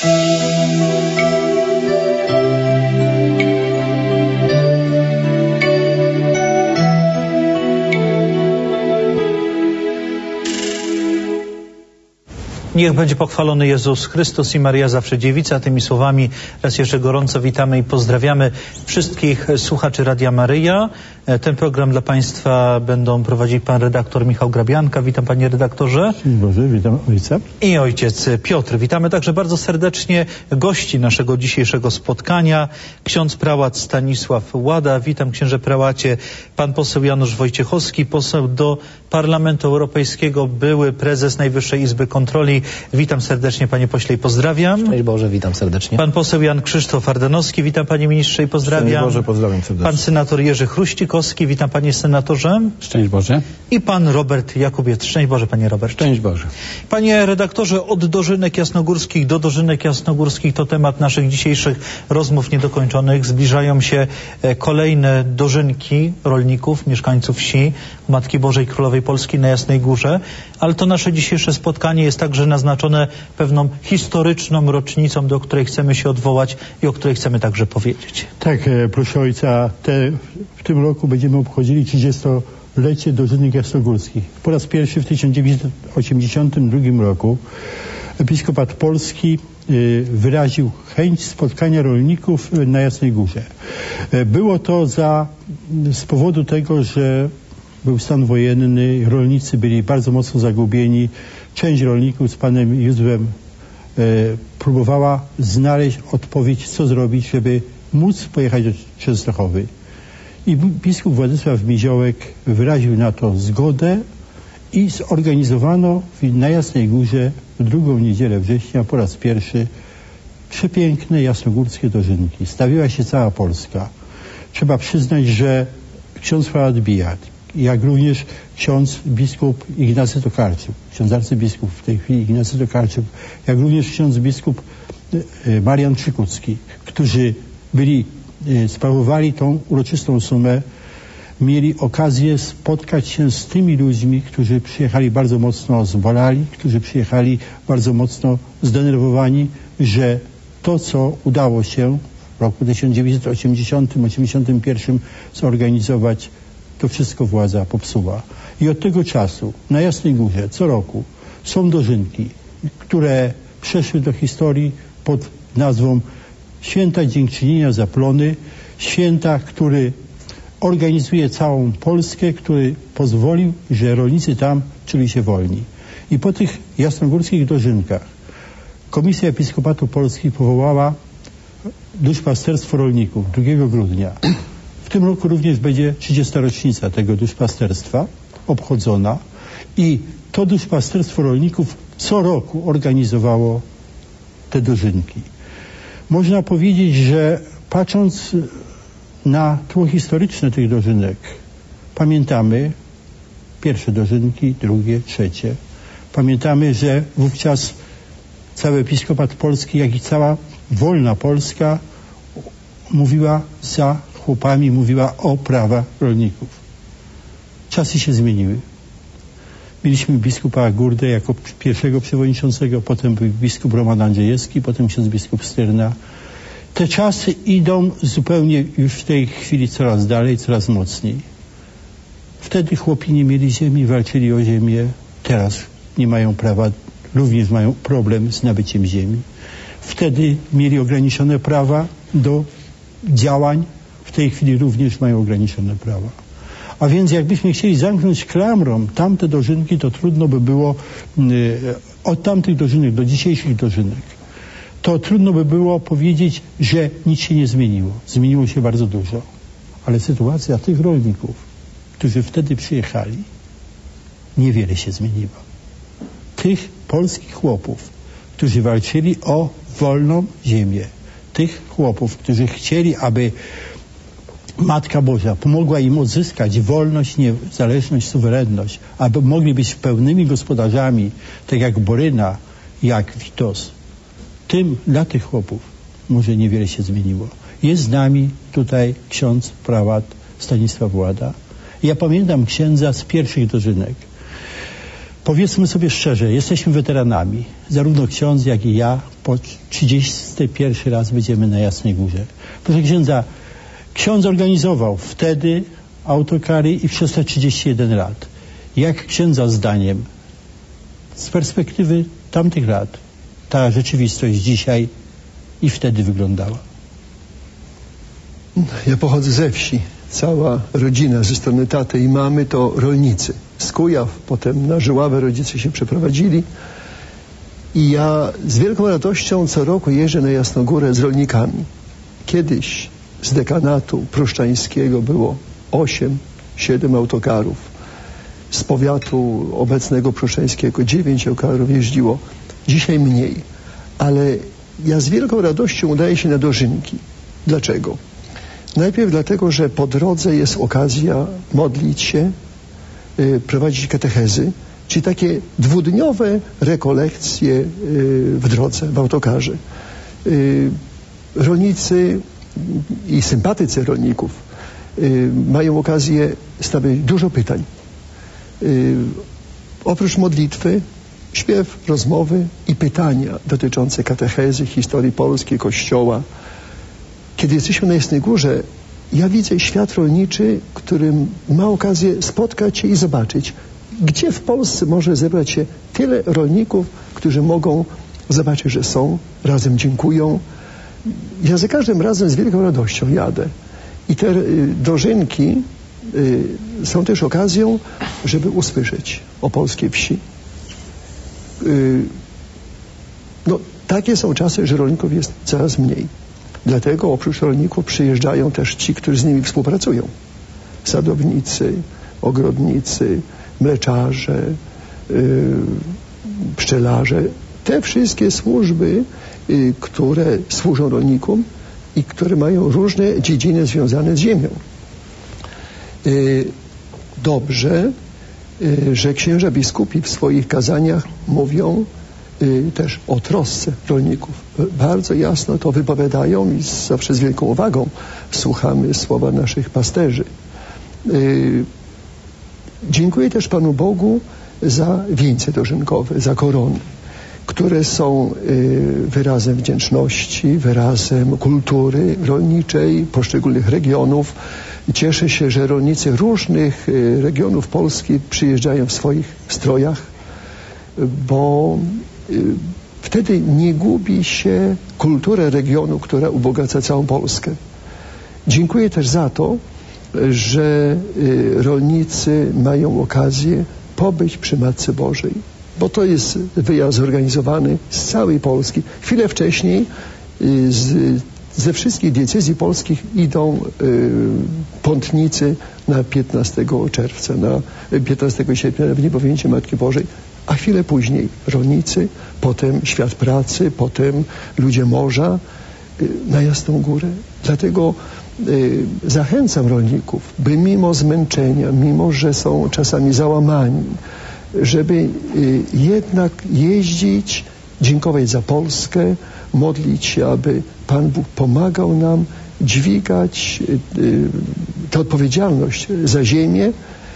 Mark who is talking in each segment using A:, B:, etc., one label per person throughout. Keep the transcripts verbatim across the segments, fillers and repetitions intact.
A: Niech będzie pochwalony Jezus Chrystus i Maria zawsze dziewica. Tymi słowami raz jeszcze gorąco witamy i pozdrawiamy wszystkich słuchaczy Radia Maryja. Ten program dla Państwa będą prowadzić pan redaktor Michał Grabianka. Witam panie redaktorze.
B: Dzień Boże, witam ojca.
A: I ojciec Piotr. Witamy także bardzo serdecznie gości naszego dzisiejszego spotkania. Ksiądz prałat Stanisław Łada. Witam księże prałacie. Pan poseł Janusz Wojciechowski, poseł do Parlamentu Europejskiego, były prezes Najwyższej Izby Kontroli. Witam serdecznie panie pośle i pozdrawiam.
C: Szczęść Boże, witam serdecznie.
A: Pan poseł Jan Krzysztof Ardanowski. Witam panie ministrze i pozdrawiam.
B: Szczęść Boże, pozdrawiam serdecznie.
A: Pan senator Jerzy Chruścikowski. Witam panie senatorze.
B: Szczęść Boże.
A: I pan Robert Jakubiec. Szczęść Boże panie Robert.
B: Szczęść Boże.
A: Panie redaktorze, od dożynek jasnogórskich do dożynek jasnogórskich to temat naszych dzisiejszych rozmów niedokończonych. Zbliżają się kolejne dożynki rolników, mieszkańców wsi Matki Bożej Królowej Polski na Jasnej Górze, ale to nasze dzisiejsze spotkanie jest także naznaczone pewną historyczną rocznicą, do której chcemy się odwołać i o której chcemy także powiedzieć.
B: Tak, proszę ojca, te, w tym roku będziemy obchodzili trzydziestolecie dożynek jasnogórskich. Po raz pierwszy w tysiąc dziewięćset osiemdziesiątym drugim roku episkopat polski wyraził chęć spotkania rolników na Jasnej Górze. Było to za, z powodu tego, że był stan wojenny, rolnicy byli bardzo mocno zagubieni. Część rolników z panem Józefem e, próbowała znaleźć odpowiedź, co zrobić, żeby móc pojechać do Częstochowy. I biskup Władysław Miziołek wyraził na to zgodę i zorganizowano na Jasnej Górze w drugą niedzielę września po raz pierwszy przepiękne jasnogórskie dożynki. Stawiła się cała Polska. Trzeba przyznać, że ksiądz prałat Bijat, jak również ksiądz biskup Ignacy Tokarczuk, ksiądz arcybiskup w tej chwili Ignacy Tokarczuk, jak również ksiądz biskup Marian Przykucki, którzy byli, sprawowali tą uroczystą sumę, mieli okazję spotkać się z tymi ludźmi, którzy przyjechali bardzo mocno zbolali, którzy przyjechali bardzo mocno zdenerwowani, że to, co udało się w roku tysiąc dziewięćset osiemdziesiątym osiemdziesiątym pierwszym zorganizować, to wszystko władza popsuła. I od tego czasu na Jasnej Górze co roku są dożynki, które przeszły do historii pod nazwą Święta Dziękczynienia za plony, święta, który organizuje całą Polskę, który pozwolił, że rolnicy tam czuli się wolni. I po tych jasnogórskich dożynkach Komisja Episkopatu Polski powołała duszpasterstwo rolników drugiego grudnia. W tym roku również będzie trzydziesta rocznica tego duszpasterstwa obchodzona i to duszpasterstwo rolników co roku organizowało te dożynki. Można powiedzieć, że patrząc na tło historyczne tych dożynek, pamiętamy pierwsze dożynki, drugie, trzecie. Pamiętamy, że wówczas cały Episkopat Polski, jak i cała wolna Polska mówiła za chłopami, mówiła o prawach rolników. Czasy się zmieniły. Mieliśmy biskupa Gurdę jako pierwszego przewodniczącego, potem był biskup Roman Andrzejewski, potem ksiądz biskup Styrna. Te czasy idą zupełnie już w tej chwili coraz dalej, coraz mocniej. Wtedy chłopi nie mieli ziemi, walczyli o ziemię. Teraz nie mają prawa, również mają problem z nabyciem ziemi. Wtedy mieli ograniczone prawa do działań. W tej chwili również mają ograniczone prawa. A więc jakbyśmy chcieli zamknąć klamrą tamte dożynki, to trudno by było y, od tamtych dożynek do dzisiejszych dożynek. To trudno by było powiedzieć, że nic się nie zmieniło. Zmieniło się bardzo dużo. Ale sytuacja tych rolników, którzy wtedy przyjechali, niewiele się zmieniła. Tych polskich chłopów, którzy walczyli o wolną ziemię, tych chłopów, którzy chcieli, aby Matka Boża pomogła im odzyskać wolność, niezależność, suwerenność, aby mogli być pełnymi gospodarzami, tak jak Boryna, jak Witos. Tym dla tych chłopów może niewiele się zmieniło. Jest z nami tutaj ksiądz prałat Stanisław Łada. Ja pamiętam księdza z pierwszych dożynek. Powiedzmy sobie szczerze, jesteśmy weteranami. Zarówno ksiądz, jak i ja po trzydziesty pierwszy raz będziemy na Jasnej Górze. Proszę księdza, ksiądz organizował wtedy autokary i przez te trzydzieści jeden lat. Jak księdza zdaniem, z perspektywy tamtych lat, ta rzeczywistość dzisiaj i wtedy wyglądała?
C: Ja pochodzę ze wsi. Cała rodzina ze strony taty i mamy to rolnicy. Z Kujaw, potem na Żyławę rodzice się przeprowadzili. I ja z wielką radością co roku jeżdżę na Jasnogórę z rolnikami. Kiedyś z dekanatu pruszczańskiego było osiem, siedem autokarów. Z powiatu obecnego pruszczańskiego dziewięć autokarów jeździło. Dzisiaj mniej. Ale ja z wielką radością udaję się na dożynki. Dlaczego? Najpierw dlatego, że po drodze jest okazja modlić się, y, prowadzić katechezy, czyli takie dwudniowe rekolekcje y, w drodze, w autokarze. Y, rolnicy i sympatycy rolników y, mają okazję stawiać dużo pytań. Y, oprócz modlitwy, śpiew, rozmowy i pytania dotyczące katechezy, historii Polski, Kościoła. Kiedy jesteśmy na Jasnej Górze, ja widzę świat rolniczy, który ma okazję spotkać się i zobaczyć, gdzie w Polsce może zebrać się tyle rolników, którzy mogą zobaczyć, że są, razem dziękują. Ja za każdym razem z wielką radością jadę. I te y, dożynki y, są też okazją, żeby usłyszeć o polskiej wsi. Y, no, takie są czasy, że rolników jest coraz mniej. Dlatego oprócz rolników przyjeżdżają też ci, którzy z nimi współpracują. Sadownicy, ogrodnicy, mleczarze, yy, pszczelarze. Te wszystkie służby, yy, które służą rolnikom i które mają różne dziedziny związane z ziemią. Yy, dobrze, yy, że księża biskupi w swoich kazaniach mówią Y, też o trosce rolników. Bardzo jasno to wypowiadają i zawsze z wielką uwagą słuchamy słowa naszych pasterzy. Y, dziękuję też Panu Bogu za wieńce dożynkowe, za korony, które są y, wyrazem wdzięczności, wyrazem kultury rolniczej poszczególnych regionów. Cieszę się, że rolnicy różnych y, regionów Polski przyjeżdżają w swoich strojach, bo wtedy nie gubi się kulturę regionu, która ubogaca całą Polskę. Dziękuję też za to, że rolnicy mają okazję pobyć przy Matce Bożej, bo to jest wyjazd zorganizowany z całej Polski. Chwilę wcześniej z, ze wszystkich diecezji polskich idą y, pątnicy na piętnastego czerwca, na piętnastego sierpnia, na Wniebowzięcie Matki Bożej. A chwilę później rolnicy, potem świat pracy, potem ludzie morza y, na Jasną Górę. Dlatego y, zachęcam rolników, by mimo zmęczenia, mimo że są czasami załamani, żeby y, jednak jeździć, dziękować za Polskę, modlić się, aby Pan Bóg pomagał nam dźwigać y, y, tę odpowiedzialność za ziemię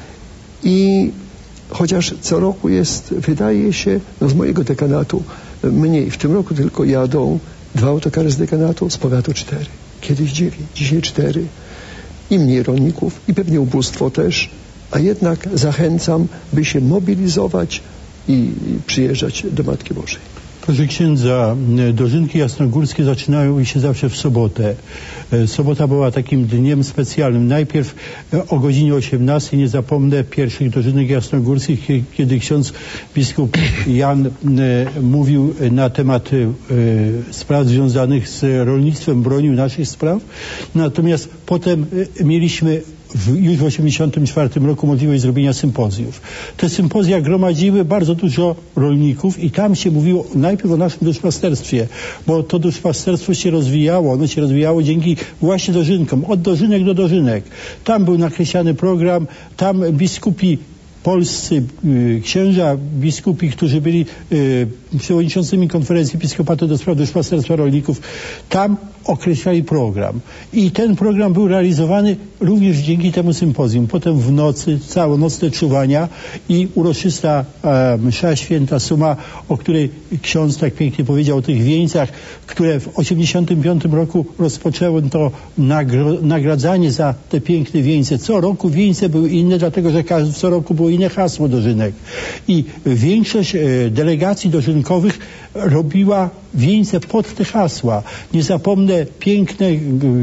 C: i chociaż co roku jest, wydaje się, no z mojego dekanatu mniej. W tym roku tylko jadą dwa autokary z dekanatu, z powiatu cztery. Kiedyś dziewięć, dzisiaj cztery. I mniej rolników, i pewnie ubóstwo też. A jednak zachęcam, by się mobilizować i, i przyjeżdżać do Matki Bożej.
B: Proszę księdza, dożynki jasnogórskie zaczynają się zawsze w sobotę. Sobota była takim dniem specjalnym. Najpierw o godzinie osiemnastej, nie zapomnę, pierwszych dożynek jasnogórskich, kiedy ksiądz biskup Jan mówił na temat spraw związanych z rolnictwem, bronił naszych spraw. Natomiast potem mieliśmy W, już w osiemdziesiątym czwartym roku możliwość zrobienia sympozjów. Te sympozja gromadziły bardzo dużo rolników i tam się mówiło najpierw o naszym duszpasterstwie, bo to duszpasterstwo się rozwijało, ono się rozwijało dzięki właśnie dożynkom, od dożynek do dożynek. Tam był nakreślany program, tam biskupi polscy y, księża, biskupi, którzy byli y, przewodniczącymi konferencji episkopatu do spraw duszpasterstwa rolników, tam określali program. I ten program był realizowany również dzięki temu sympozjum. Potem w nocy, całonocne czuwania i uroczysta e, msza święta suma, o której ksiądz tak pięknie powiedział, o tych wieńcach, które w osiemdziesiątym piątym roku rozpoczęło to nagro, nagradzanie za te piękne wieńce. Co roku wieńce były inne, dlatego że każdy, co roku było inne hasło dożynek. I większość e, delegacji dożynkowych robiła wieńce pod te hasła. Nie zapomnę piękne, e, e,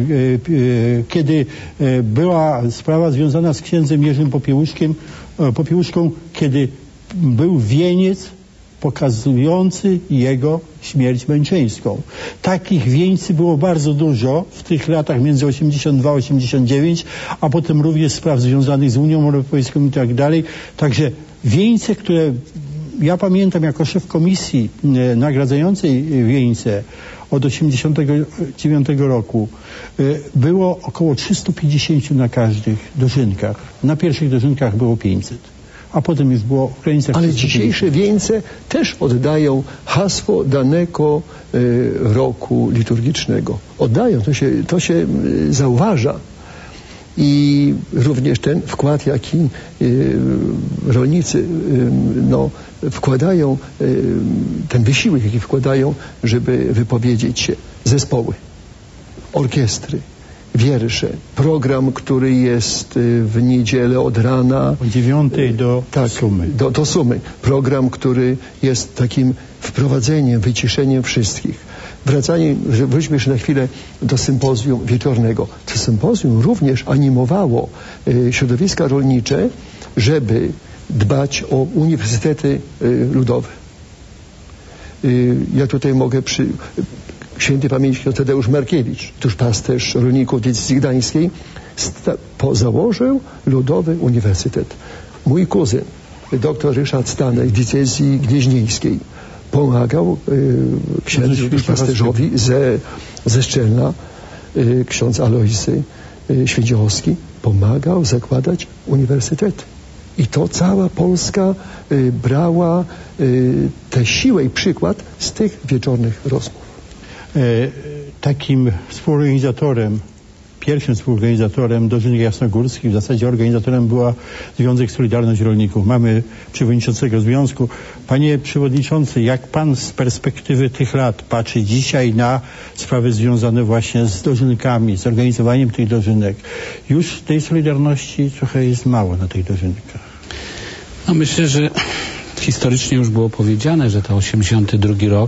B: kiedy e, była sprawa związana z księdzem Jerzym Popiełuszkiem, e, Popiełuszką, kiedy był wieniec pokazujący jego śmierć męczeńską. Takich wieńcy było bardzo dużo w tych latach między osiemdziesiąt dwa a osiemdziesiąt dziewięć, a potem również spraw związanych z Unią Europejską i tak dalej. Także wieńce, które ja pamiętam jako szef komisji e, nagradzającej wieńce od osiemdziesiątego dziewiątego roku e, było około trzysta pięćdziesiąt na każdych dożynkach. Na pierwszych dożynkach było pięćset. A potem już było w granicach...
C: Ale dzisiejsze wieńce też oddają hasło danego y, roku liturgicznego. Oddają, to się, to się y, zauważa. I również ten wkład, jaki y, rolnicy y, no, wkładają, y, ten wysiłek, jaki wkładają, żeby wypowiedzieć się. Zespoły, orkiestry, wiersze, program, który jest w niedzielę od rana.
B: Od dziewiątej do
C: tak,
B: sumy.
C: Do, do sumy. Program, który jest takim wprowadzeniem, wyciszeniem wszystkich. Wracanie, wróćmy jeszcze na chwilę do sympozjum wieczornego. To sympozjum również animowało y, środowiska rolnicze, żeby dbać o uniwersytety y, ludowe. Y, ja tutaj mogę przy... Świętej pamięci ksiądz Tadeusz Markiewicz, duszpasterz rolników diecezji gdańskiej, po założył Ludowy Uniwersytet. Mój kuzyn, dr Ryszard Stanek z diecezji gnieźnieńskiej, pomagał y, księdzu duszpasterzowi ze, ze Szczelna, y, ksiądz Alojzy y, Święciochowski, pomagał zakładać uniwersytety. I to cała Polska y, brała y, tę siłę i przykład z tych wieczornych rozmów.
B: Takim współorganizatorem, pierwszym współorganizatorem dożynek jasnogórskich, w zasadzie organizatorem była Związek Solidarność Rolników. Mamy przewodniczącego związku. Panie przewodniczący, jak pan z perspektywy tych lat patrzy dzisiaj na sprawy związane właśnie z dożynkami, z organizowaniem tych dożynek? Już tej solidarności trochę jest mało na tych dożynkach.
D: No myślę, że historycznie już było powiedziane, że to osiemdziesiąty drugi rok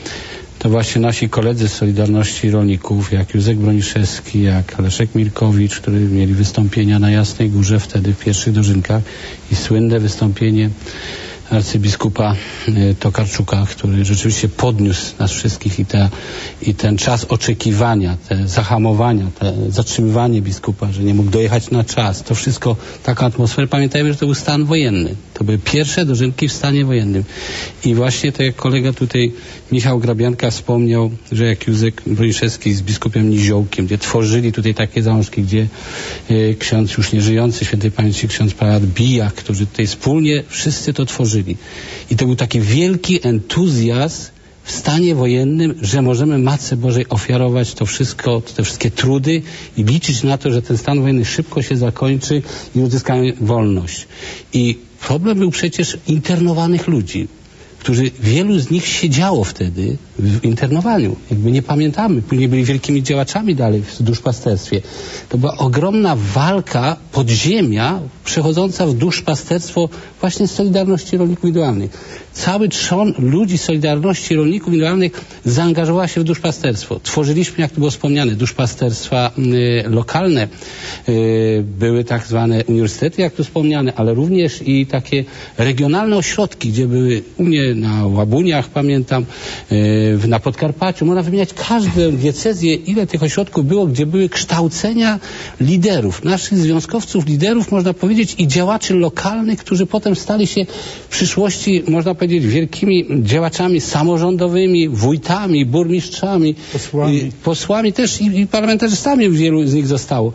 D: to właśnie nasi koledzy z Solidarności Rolników, jak Józef Broniszewski, jak Leszek Mirkowicz, którzy mieli wystąpienia na Jasnej Górze wtedy w pierwszych dożynkach i słynne wystąpienie arcybiskupa Tokarczuka, który rzeczywiście podniósł nas wszystkich i, te, i ten czas oczekiwania, te zahamowania, te zatrzymywanie biskupa, że nie mógł dojechać na czas, to wszystko, taka atmosfera. Pamiętajmy, że to był stan wojenny. To były pierwsze dożynki w stanie wojennym. I właśnie tak jak kolega tutaj Michał Grabianka wspomniał, że jak Józef Broniszewski z biskupem Niziołkiem, gdzie tworzyli tutaj takie załączki, gdzie y, ksiądz już nieżyjący, świętej pamięci ksiądz Parat Bijak, którzy tutaj wspólnie wszyscy to tworzyli. I to był taki wielki entuzjazm w stanie wojennym, że możemy Matce Bożej ofiarować to wszystko, te wszystkie trudy i liczyć na to, że ten stan wojenny szybko się zakończy i uzyskamy wolność. I problem był przecież internowanych ludzi, którzy, wielu z nich siedziało wtedy w internowaniu. Jakby nie pamiętamy. Później byli wielkimi działaczami dalej w duszpasterstwie. To była ogromna walka, podziemia, przechodząca w duszpasterstwo właśnie z Solidarności Rolników Indywidualnych. Cały trzon ludzi Solidarności Rolników Indywidualnych zaangażowała się w duszpasterstwo. Tworzyliśmy, jak to było wspomniane, duszpasterstwa y, lokalne. Y, były tak zwane uniwersytety, jak tu wspomniane, ale również i takie regionalne ośrodki, gdzie były u mnie na Łabuniach, pamiętam, y, na Podkarpaciu. Można wymieniać każdą diecezję, ile tych ośrodków było, gdzie były kształcenia liderów, naszych związkowców, liderów, można powiedzieć, i działaczy lokalnych, którzy potem stali się w przyszłości, można powiedzieć, wielkimi działaczami samorządowymi, wójtami, burmistrzami,
B: posłami,
D: posłami też i, i parlamentarzystami wielu z nich zostało.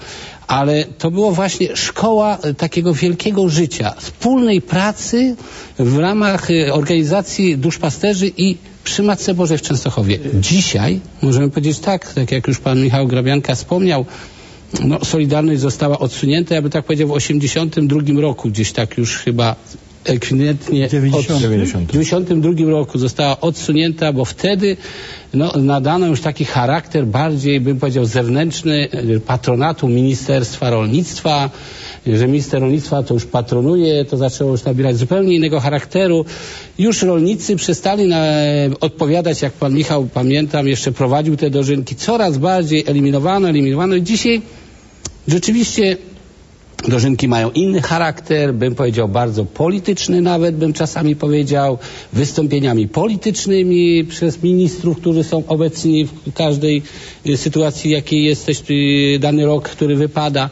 D: ale to było właśnie szkoła takiego wielkiego życia, wspólnej pracy w ramach organizacji duszpasterzy i przy Matce Bożej w Częstochowie. Dzisiaj możemy powiedzieć tak, tak jak już pan Michał Grabianka wspomniał, no, Solidarność została odsunięta, ja bym tak powiedział, w osiemdziesiątym drugim roku, gdzieś tak już chyba ekwidentnie w dziewięćdziesiątym drugim roku została odsunięta, bo wtedy no, nadano już taki charakter bardziej, bym powiedział, zewnętrzny patronatu Ministerstwa Rolnictwa, że minister rolnictwa to już patronuje, to zaczęło już nabierać zupełnie innego charakteru. Już rolnicy przestali na, odpowiadać, jak pan Michał, pamiętam, jeszcze prowadził te dożynki, coraz bardziej eliminowano, eliminowano i dzisiaj rzeczywiście dożynki mają inny charakter, bym powiedział bardzo polityczny nawet, bym czasami powiedział, wystąpieniami politycznymi przez ministrów, którzy są obecni w każdej sytuacji, jakiej jest też dany rok, który wypada.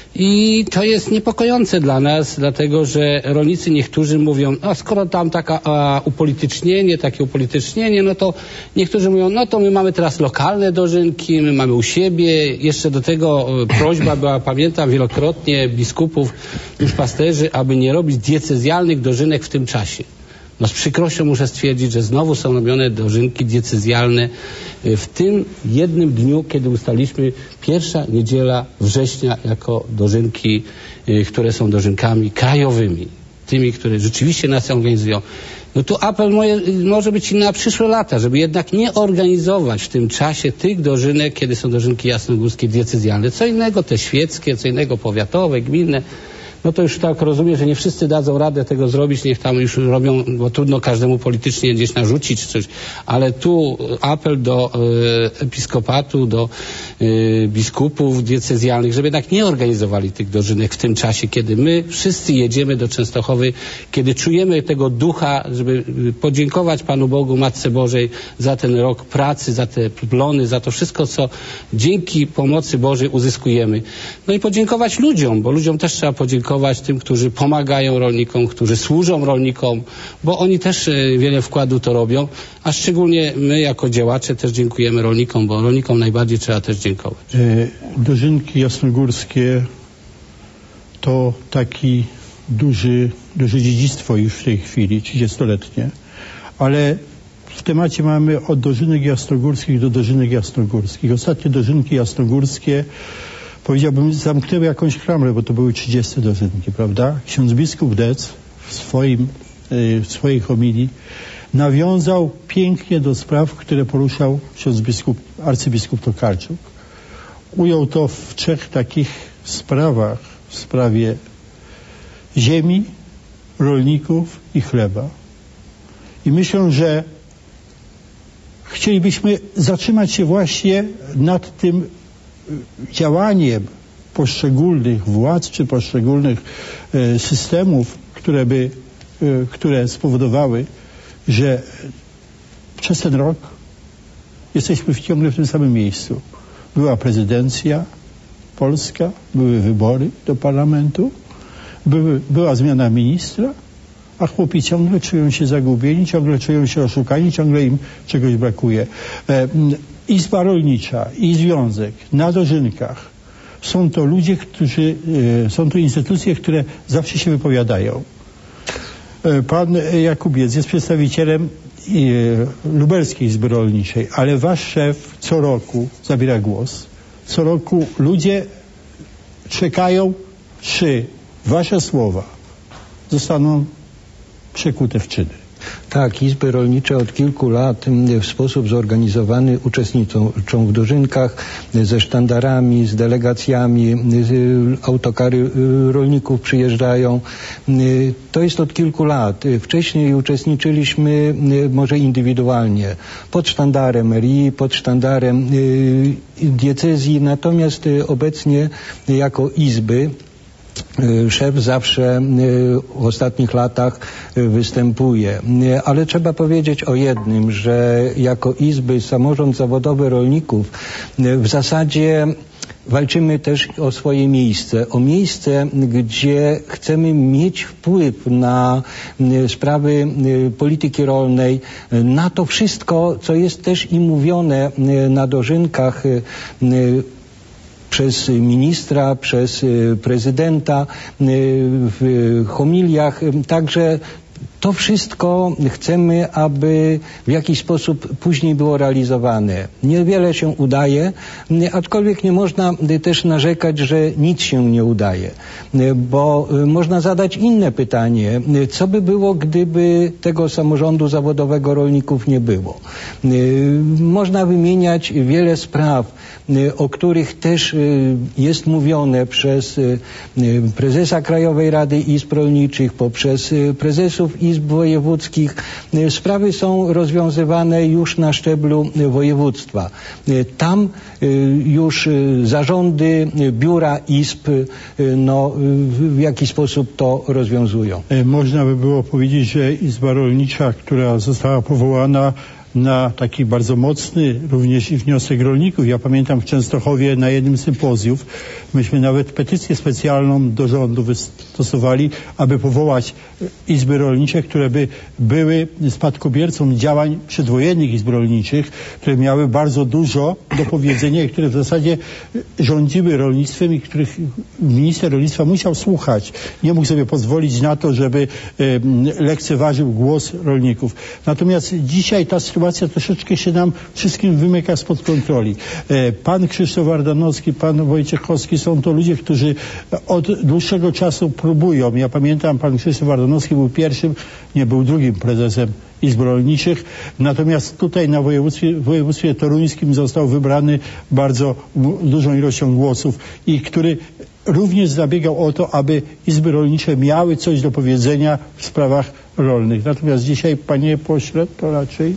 D: I to jest niepokojące dla nas, dlatego że rolnicy niektórzy mówią, no skoro tam taka a, upolitycznienie, takie upolitycznienie, no to niektórzy mówią, no to my mamy teraz lokalne dożynki, my mamy u siebie. Jeszcze do tego prośba była, pamiętam wielokrotnie biskupów, duszpasterzy, aby nie robić diecezjalnych dożynek w tym czasie. No z przykrością muszę stwierdzić, że znowu są robione dożynki diecezjalne w tym jednym dniu, kiedy ustaliliśmy pierwsza niedziela września jako dożynki, które są dożynkami krajowymi, tymi, które rzeczywiście nas organizują. No tu apel moje, może być na przyszłe lata, żeby jednak nie organizować w tym czasie tych dożynek, kiedy są dożynki jasnogórskie diecezjalne. Co innego te świeckie, co innego powiatowe, gminne. No to już tak rozumiem, że nie wszyscy dadzą radę tego zrobić, niech tam już robią, bo trudno każdemu politycznie gdzieś narzucić czy coś, ale tu apel do e, episkopatu, do e, biskupów diecezjalnych, żeby jednak nie organizowali tych dożynek w tym czasie, kiedy my wszyscy jedziemy do Częstochowy, kiedy czujemy tego ducha, żeby podziękować Panu Bogu, Matce Bożej za ten rok pracy, za te plony, za to wszystko, co dzięki pomocy Bożej uzyskujemy. No i podziękować ludziom, bo ludziom też trzeba podziękować, tym, którzy pomagają rolnikom, którzy służą rolnikom, bo oni też wiele wkładu to robią, a szczególnie my jako działacze też dziękujemy rolnikom, bo rolnikom najbardziej trzeba też dziękować.
B: Dożynki jasnogórskie to taki duży, duże dziedzictwo już w tej chwili, trzydziestoletnie, ale w temacie mamy od dożynek jasnogórskich do dożynek jasnogórskich. Ostatnie dożynki jasnogórskie, powiedziałbym, zamknęły jakąś klamrę, bo to były trzydzieste dożynki, prawda? Ksiądz biskup Dec w, swoim, w swojej homilii nawiązał pięknie do spraw, które poruszał ksiądz biskup, arcybiskup Tokarczuk. Ujął to w trzech takich sprawach, w sprawie ziemi, rolników i chleba. I myślę, że chcielibyśmy zatrzymać się właśnie nad tym działaniem poszczególnych władz czy poszczególnych e, systemów, które by, e, które spowodowały, że przez ten rok jesteśmy ciągle w tym samym miejscu. Była prezydencja polska, były wybory do parlamentu, były, była zmiana ministra, a chłopi ciągle czują się zagubieni, ciągle czują się oszukani, ciągle im czegoś brakuje. E, Izba Rolnicza i Związek na dożynkach są to ludzie, którzy, e, są to instytucje, które zawsze się wypowiadają. E, pan Jakubiec jest przedstawicielem e, Lubelskiej Izby Rolniczej, ale wasz szef co roku zabiera głos. Co roku ludzie czekają, czy wasze słowa zostaną przekute w czyny.
E: Tak, izby rolnicze od kilku lat w sposób zorganizowany uczestniczą w dożynkach ze sztandarami, z delegacjami, autokary rolników przyjeżdżają. To jest od kilku lat. Wcześniej uczestniczyliśmy może indywidualnie, pod sztandarem R I, pod sztandarem diecezji, natomiast obecnie jako izby szef zawsze w ostatnich latach występuje. Ale trzeba powiedzieć o jednym, że jako izby, samorząd zawodowy rolników w zasadzie walczymy też o swoje miejsce, o miejsce, gdzie chcemy mieć wpływ na sprawy polityki rolnej, na to wszystko, co jest też i mówione na dożynkach przez ministra, przez prezydenta w homiliach. Także to wszystko chcemy, aby w jakiś sposób później było realizowane. Niewiele się udaje, aczkolwiek nie można też narzekać, że nic się nie udaje, bo można zadać inne pytanie. Co by było, gdyby tego samorządu zawodowego rolników nie było? Można wymieniać wiele spraw, o których też jest mówione przez prezesa Krajowej Rady Izb Rolniczych, poprzez prezesów izb wojewódzkich. Sprawy są rozwiązywane już na szczeblu województwa. Tam już zarządy, biura izb no, w jakiś sposób to rozwiązują.
B: Można by było powiedzieć, że Izba Rolnicza, która została powołana na taki bardzo mocny również i wniosek rolników. Ja pamiętam w Częstochowie na jednym z sympozjów myśmy nawet petycję specjalną do rządu wystosowali, aby powołać izby rolnicze, które by były spadkobiercą działań przedwojennych izb rolniczych, które miały bardzo dużo do powiedzenia i które w zasadzie rządziły rolnictwem i których minister rolnictwa musiał słuchać. Nie mógł sobie pozwolić na to, żeby e, lekceważył głos rolników. Natomiast dzisiaj ta sytuacja troszeczkę się nam wszystkim wymyka spod kontroli. E, pan Krzysztof Ardanowski, pan Wojciechowski są to ludzie, którzy od dłuższego czasu próbują. Ja pamiętam, pan Krzysztof Ardanowski był pierwszym, nie był drugim prezesem izb rolniczych. Natomiast tutaj na województwie, w województwie toruńskim został wybrany bardzo dużą ilością głosów i który również zabiegał o to, aby izby rolnicze miały coś do powiedzenia w sprawach rolnych. Natomiast dzisiaj, panie pośle, to raczej...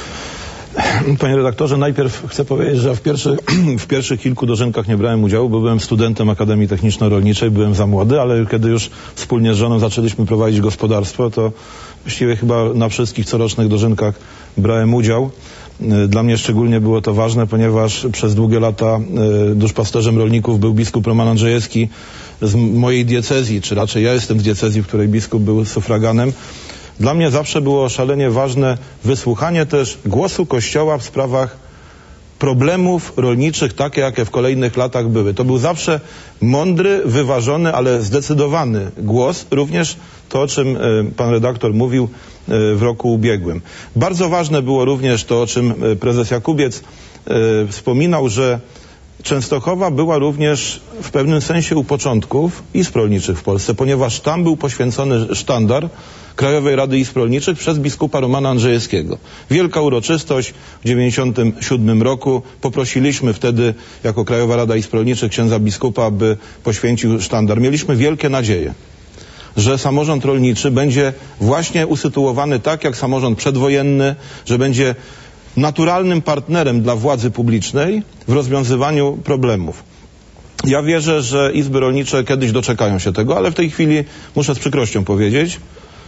F: Panie redaktorze, najpierw chcę powiedzieć, że w pierwszych, w pierwszych kilku dożynkach nie brałem udziału, bo byłem studentem Akademii Techniczno-Rolniczej, byłem za młody, ale kiedy już wspólnie z żoną zaczęliśmy prowadzić gospodarstwo, to właściwie chyba na wszystkich corocznych dożynkach brałem udział. Dla mnie szczególnie było to ważne, ponieważ przez długie lata duszpasterzem rolników był biskup Roman Andrzejewski z mojej diecezji, czy raczej ja jestem z diecezji, w której biskup był sufraganem. Dla mnie zawsze było szalenie ważne wysłuchanie też głosu Kościoła w sprawach problemów rolniczych, takie jakie w kolejnych latach były. To był zawsze mądry, wyważony, ale zdecydowany głos. Również to, o czym pan redaktor mówił w roku ubiegłym. Bardzo ważne było również to, o czym prezes Jakubiec wspominał, że Częstochowa była również w pewnym sensie u początków izb rolniczych w Polsce, ponieważ tam był poświęcony sztandar Krajowej Rady Izb Rolniczych przez biskupa Romana Andrzejewskiego. Wielka uroczystość w dziewięćdziesiątym siódmym roku. Poprosiliśmy wtedy jako Krajowa Rada Izb Rolniczych księdza biskupa, aby poświęcił sztandar. Mieliśmy wielkie nadzieje, że samorząd rolniczy będzie właśnie usytuowany tak jak samorząd przedwojenny, że będzie naturalnym partnerem dla władzy publicznej w rozwiązywaniu problemów. Ja wierzę, że izby rolnicze kiedyś doczekają się tego, ale w tej chwili muszę z przykrością powiedzieć,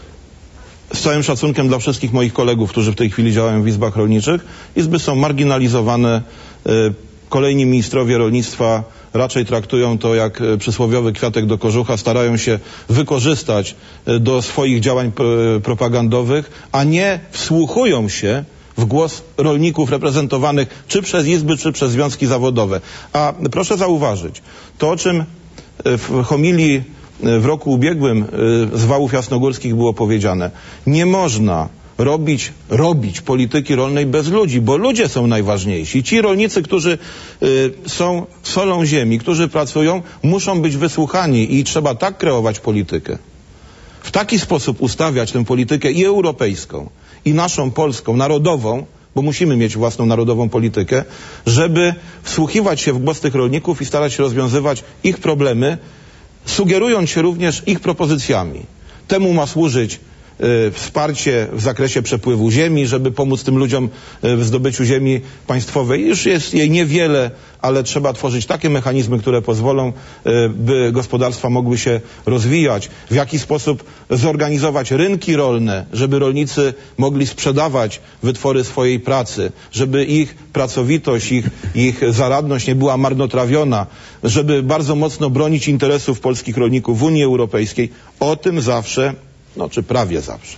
F: z całym szacunkiem dla wszystkich moich kolegów, którzy w tej chwili działają w izbach rolniczych, izby są marginalizowane. Kolejni ministrowie rolnictwa raczej traktują to jak przysłowiowy kwiatek do kożucha, starają się wykorzystać do swoich działań propagandowych, a nie wsłuchują się w głos rolników reprezentowanych czy przez izby, czy przez związki zawodowe. A proszę zauważyć, to o czym w homilii w roku ubiegłym z Wałów Jasnogórskich było powiedziane, nie można robić, robić polityki rolnej bez ludzi, bo ludzie są najważniejsi. Ci rolnicy, którzy y, są solą ziemi, którzy pracują, muszą być wysłuchani i trzeba tak kreować politykę, w taki sposób ustawiać tę politykę i europejską, i naszą polską, narodową, bo musimy mieć własną narodową politykę, żeby wsłuchiwać się w głos tych rolników i starać się rozwiązywać ich problemy, sugerując się również ich propozycjami. Temu ma służyć y, wsparcie w zakresie przepływu ziemi, żeby pomóc tym ludziom y, w zdobyciu ziemi państwowej. Już jest jej niewiele, ale trzeba tworzyć takie mechanizmy, które pozwolą, y, by gospodarstwa mogły się rozwijać. W jaki sposób zorganizować rynki rolne, żeby rolnicy mogli sprzedawać wytwory swojej pracy, żeby ich pracowitość, ich, ich zaradność nie była marnotrawiona, żeby bardzo mocno bronić interesów polskich rolników w Unii Europejskiej. O tym zawsze, no czy prawie zawsze,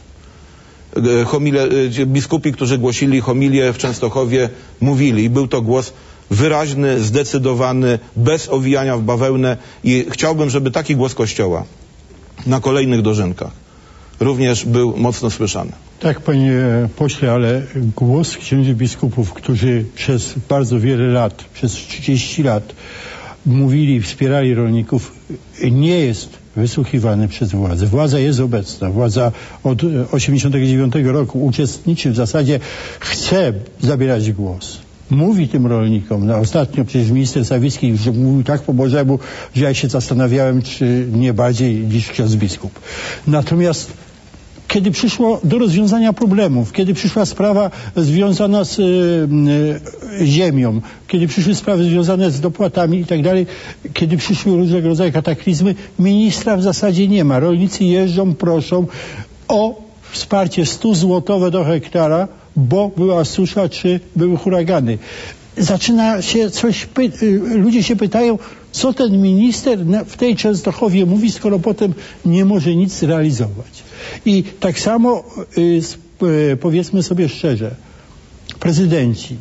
F: homile, biskupi, którzy głosili homilię w Częstochowie, mówili i był to głos wyraźny, zdecydowany, bez owijania w bawełnę i chciałbym, żeby taki głos Kościoła na kolejnych dożynkach również był mocno słyszany.
B: Tak, panie pośle, ale głos księży biskupów, którzy przez bardzo wiele lat, przez trzydzieści lat mówili, wspierali rolników, nie jest wysłuchiwany przez władzę. Władza jest obecna. Władza od osiemdziesiątego dziewiątego roku uczestniczy, w zasadzie chce zabierać głos. Mówi tym rolnikom. No, ostatnio przecież minister Sawicki mówił tak po Bożemu, że ja się zastanawiałem, czy nie bardziej niż ksiądz biskup. Natomiast kiedy przyszło do rozwiązania problemów, kiedy przyszła sprawa związana z y, y, ziemią, kiedy przyszły sprawy związane z dopłatami i tak dalej, kiedy przyszły różnego rodzaju kataklizmy, ministra w zasadzie nie ma. Rolnicy jeżdżą, proszą o wsparcie sto złotowe do hektara, bo była susza czy były huragany. Zaczyna się coś, ludzie się pytają, co ten minister w tej Częstochowie mówi, skoro potem nie może nic realizować. I tak samo powiedzmy sobie szczerze, prezydenci,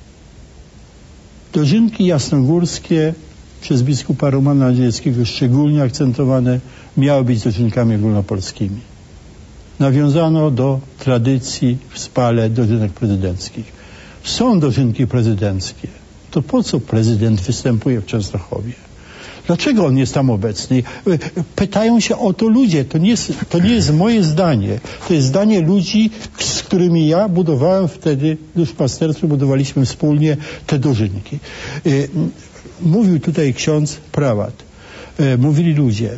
B: dożynki jasnogórskie przez biskupa Romana Nadziejewskiego szczególnie akcentowane miały być dożynkami ogólnopolskimi. Nawiązano do tradycji w Spale dożynek prezydenckich. Są dożynki prezydenckie. To po co prezydent występuje w Częstochowie? Dlaczego on jest tam obecny? Pytają się o to ludzie. To nie jest, to nie jest moje zdanie. To jest zdanie ludzi, z którymi ja budowałem wtedy duszpasterstwo, budowaliśmy wspólnie te dożynki. Mówił tutaj ksiądz prałat. Mówili ludzie.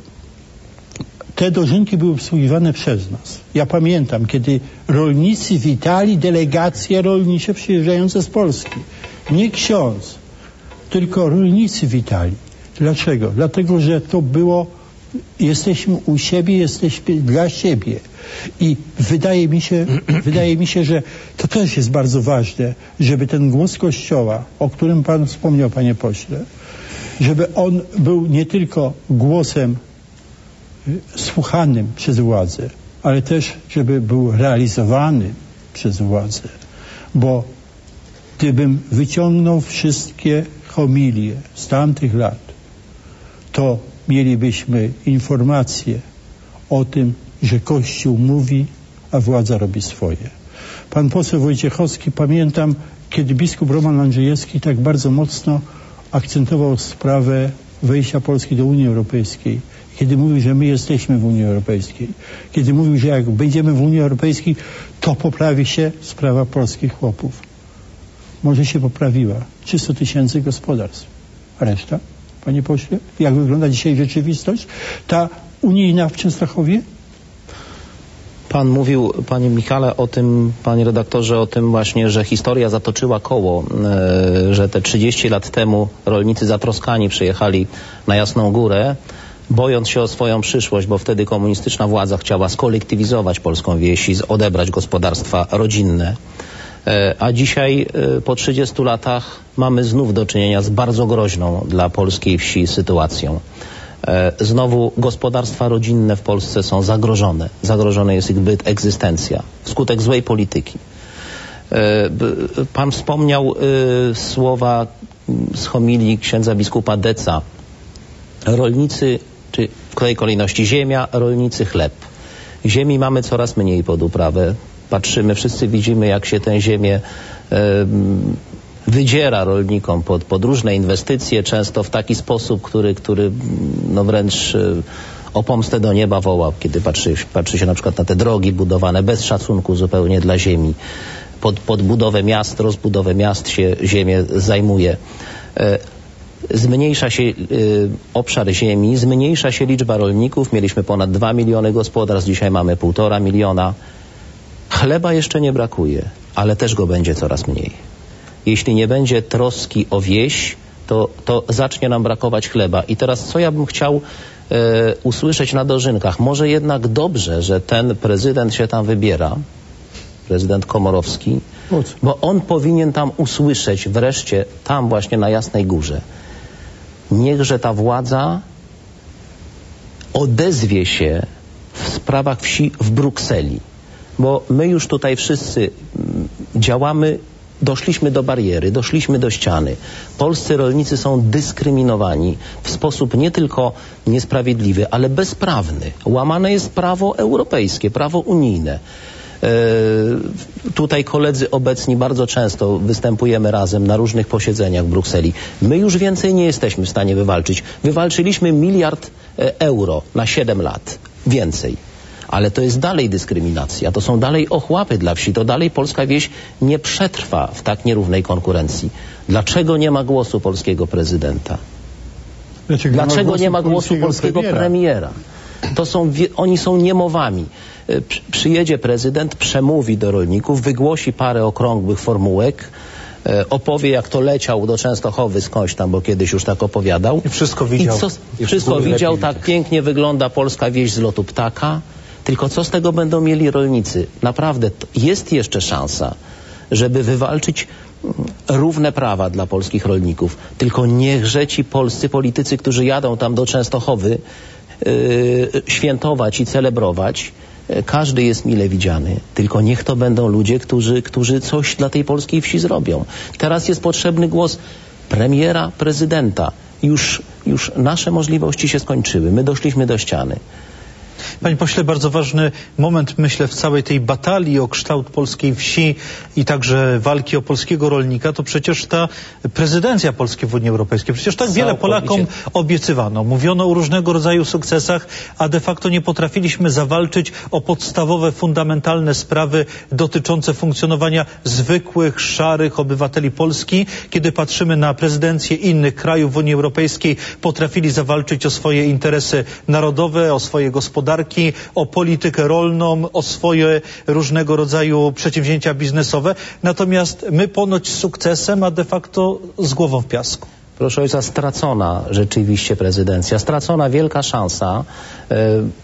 B: Te dożynki były obsługiwane przez nas. Ja pamiętam, kiedy rolnicy witali delegacje rolnicze przyjeżdżające z Polski. Nie ksiądz, tylko rolnicy witali. Dlaczego? Dlatego, że to było, jesteśmy u siebie, jesteśmy dla siebie. I wydaje mi się, wydaje mi się, że to też jest bardzo ważne, żeby ten głos Kościoła, o którym pan wspomniał, panie pośle, żeby on był nie tylko głosem słuchanym przez władzę, ale też, żeby był realizowany przez władzę. Bo gdybym wyciągnął wszystkie homilie z tamtych lat, to mielibyśmy informacje o tym, że Kościół mówi, a władza robi swoje. Pan poseł Wojciechowski, pamiętam, kiedy biskup Roman Andrzejewski tak bardzo mocno akcentował sprawę wejścia Polski do Unii Europejskiej, kiedy mówił, że my jesteśmy w Unii Europejskiej, kiedy mówił, że jak będziemy w Unii Europejskiej, to poprawi się sprawa polskich chłopów. Może się poprawiła. trzysta tysięcy gospodarstw. A reszta, panie pośle? Jak wygląda dzisiaj rzeczywistość? Ta unijna w Częstochowie?
G: Pan mówił, panie Michale, o tym, panie redaktorze, o tym właśnie, że historia zatoczyła koło, e, że te trzydzieści lat temu rolnicy zatroskani przyjechali na Jasną Górę, bojąc się o swoją przyszłość, bo wtedy komunistyczna władza chciała skolektywizować polską wieś i odebrać gospodarstwa rodzinne. E, a dzisiaj e, po trzydziestu latach mamy znów do czynienia z bardzo groźną dla polskiej wsi sytuacją. Znowu gospodarstwa rodzinne w Polsce są zagrożone. Zagrożony jest ich byt, egzystencja wskutek złej polityki. Pan wspomniał słowa z homilii księdza biskupa Deca. Rolnicy, czy w tej kolejności ziemia, rolnicy, chleb. Ziemi mamy coraz mniej pod uprawę. Patrzymy, wszyscy widzimy, jak się tę ziemię wydziera rolnikom pod, pod różne inwestycje, często w taki sposób, który, który no wręcz o pomstę do nieba woła, kiedy patrzy, patrzy się na przykład na te drogi budowane bez szacunku zupełnie dla ziemi. Pod, pod budowę miast, rozbudowę miast się ziemię zajmuje. Zmniejsza się obszar ziemi, zmniejsza się liczba rolników. Mieliśmy ponad dwa miliony gospodarstw, dzisiaj mamy półtora miliona. Chleba jeszcze nie brakuje, ale też go będzie coraz mniej. Jeśli nie będzie troski o wieś, to, to zacznie nam brakować chleba. I teraz co ja bym chciał e, usłyszeć na dożynkach? Może jednak dobrze, że ten prezydent się tam wybiera, prezydent Komorowski, bo on powinien tam usłyszeć wreszcie, tam właśnie na Jasnej Górze, niechże ta władza odezwie się w sprawach wsi w Brukseli. Bo my już tutaj wszyscy działamy doszliśmy do bariery, doszliśmy do ściany. Polscy rolnicy są dyskryminowani w sposób nie tylko niesprawiedliwy, ale bezprawny. Łamane jest prawo europejskie, prawo unijne. Tutaj koledzy obecni bardzo często występujemy razem na różnych posiedzeniach w Brukseli. My już więcej nie jesteśmy w stanie wywalczyć. Wywalczyliśmy miliard euro na siedem lat. Więcej. Ale to jest dalej dyskryminacja. To są dalej ochłapy dla wsi. To dalej polska wieś nie przetrwa w tak nierównej konkurencji. Dlaczego nie ma głosu polskiego prezydenta?
B: Dlaczego,
G: Dlaczego
B: nie ma głosu,
G: nie ma głosu polskiego, polskiego premiera? premiera? To są, oni są niemowami. Przyjedzie prezydent, przemówi do rolników, wygłosi parę okrągłych formułek, opowie, jak to leciał do Częstochowy skądś tam, bo kiedyś już tak opowiadał.
A: I wszystko widział.
G: I co, I wszystko widział, tak widać. Pięknie wygląda polska wieś z lotu ptaka. Tylko co z tego będą mieli rolnicy? Naprawdę jest jeszcze szansa, żeby wywalczyć równe prawa dla polskich rolników. Tylko niechże ci polscy politycy, którzy jadą tam do Częstochowy, Yy, świętować i celebrować. Yy, każdy jest mile widziany. Tylko niech to będą ludzie, którzy, którzy coś dla tej polskiej wsi zrobią. Teraz jest potrzebny głos premiera, prezydenta. Już, już nasze możliwości się skończyły. My doszliśmy do ściany.
A: Panie pośle, bardzo ważny moment, myślę, w całej tej batalii o kształt polskiej wsi i także walki o polskiego rolnika, to przecież ta prezydencja Polski w Unii Europejskiej. Przecież tak wiele Polakom obiecywano. Mówiono o różnego rodzaju sukcesach, a de facto nie potrafiliśmy zawalczyć o podstawowe, fundamentalne sprawy dotyczące funkcjonowania zwykłych, szarych obywateli Polski. Kiedy patrzymy na prezydencję innych krajów w Unii Europejskiej, potrafili zawalczyć o swoje interesy narodowe, o swoje gospodarki, o politykę rolną, o swoje różnego rodzaju przedsięwzięcia biznesowe. Natomiast my ponoć z sukcesem, a de facto z głową w piasku.
G: Proszę ojca, stracona rzeczywiście prezydencja, stracona wielka szansa e,